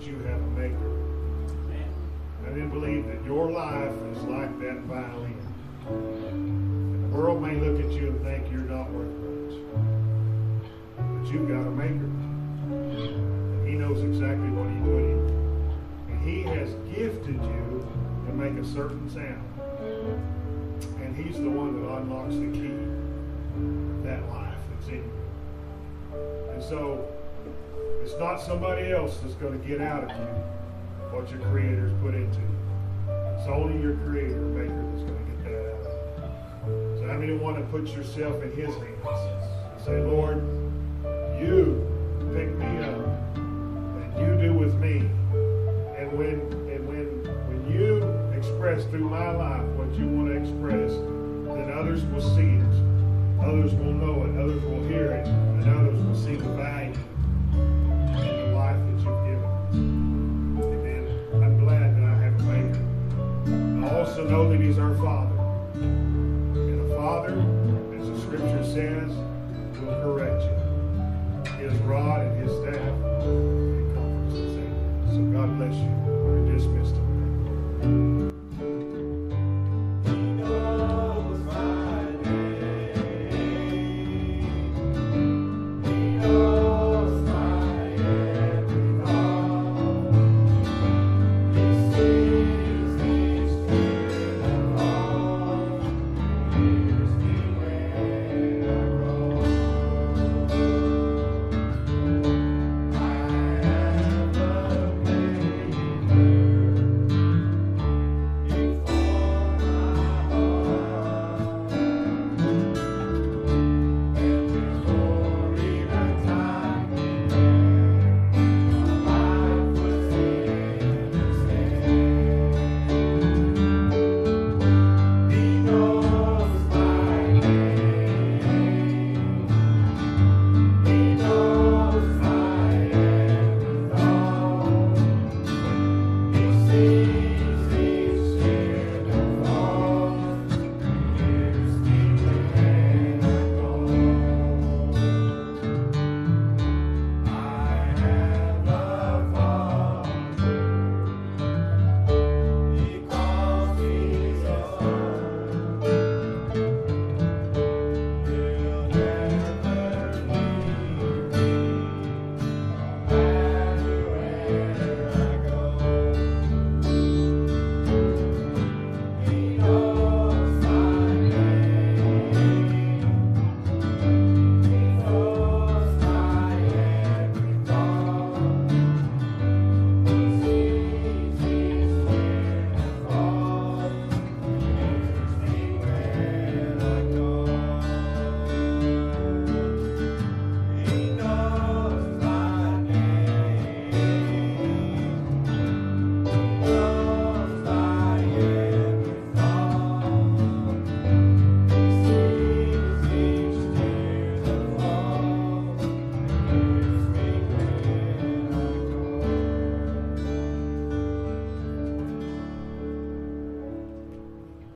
you have a maker. And then believe that your life is like that violin. And the world may look at you and think you're not worth much. But you've got a maker. And he knows exactly what he put in. And he has gifted you to make a certain sound. And he's the one that unlocks the key of that life that's in you. And so, it's not somebody else that's going to get out of you what your Creator's put into you. It's only your Creator, Maker, that's going to get that out of you. So how many want to put yourself in His hands and say, Lord, you pick me up and you do with me. And when you express through my life what you want to express, then others will see it. Others will know it. Others will hear it. And others will see the value in the life that you've given. Amen. I'm glad that I have a Maker. I also know that He's our Father. And a Father, as the Scripture says, will correct you. His rod and His staff, it comforts us. So God bless you.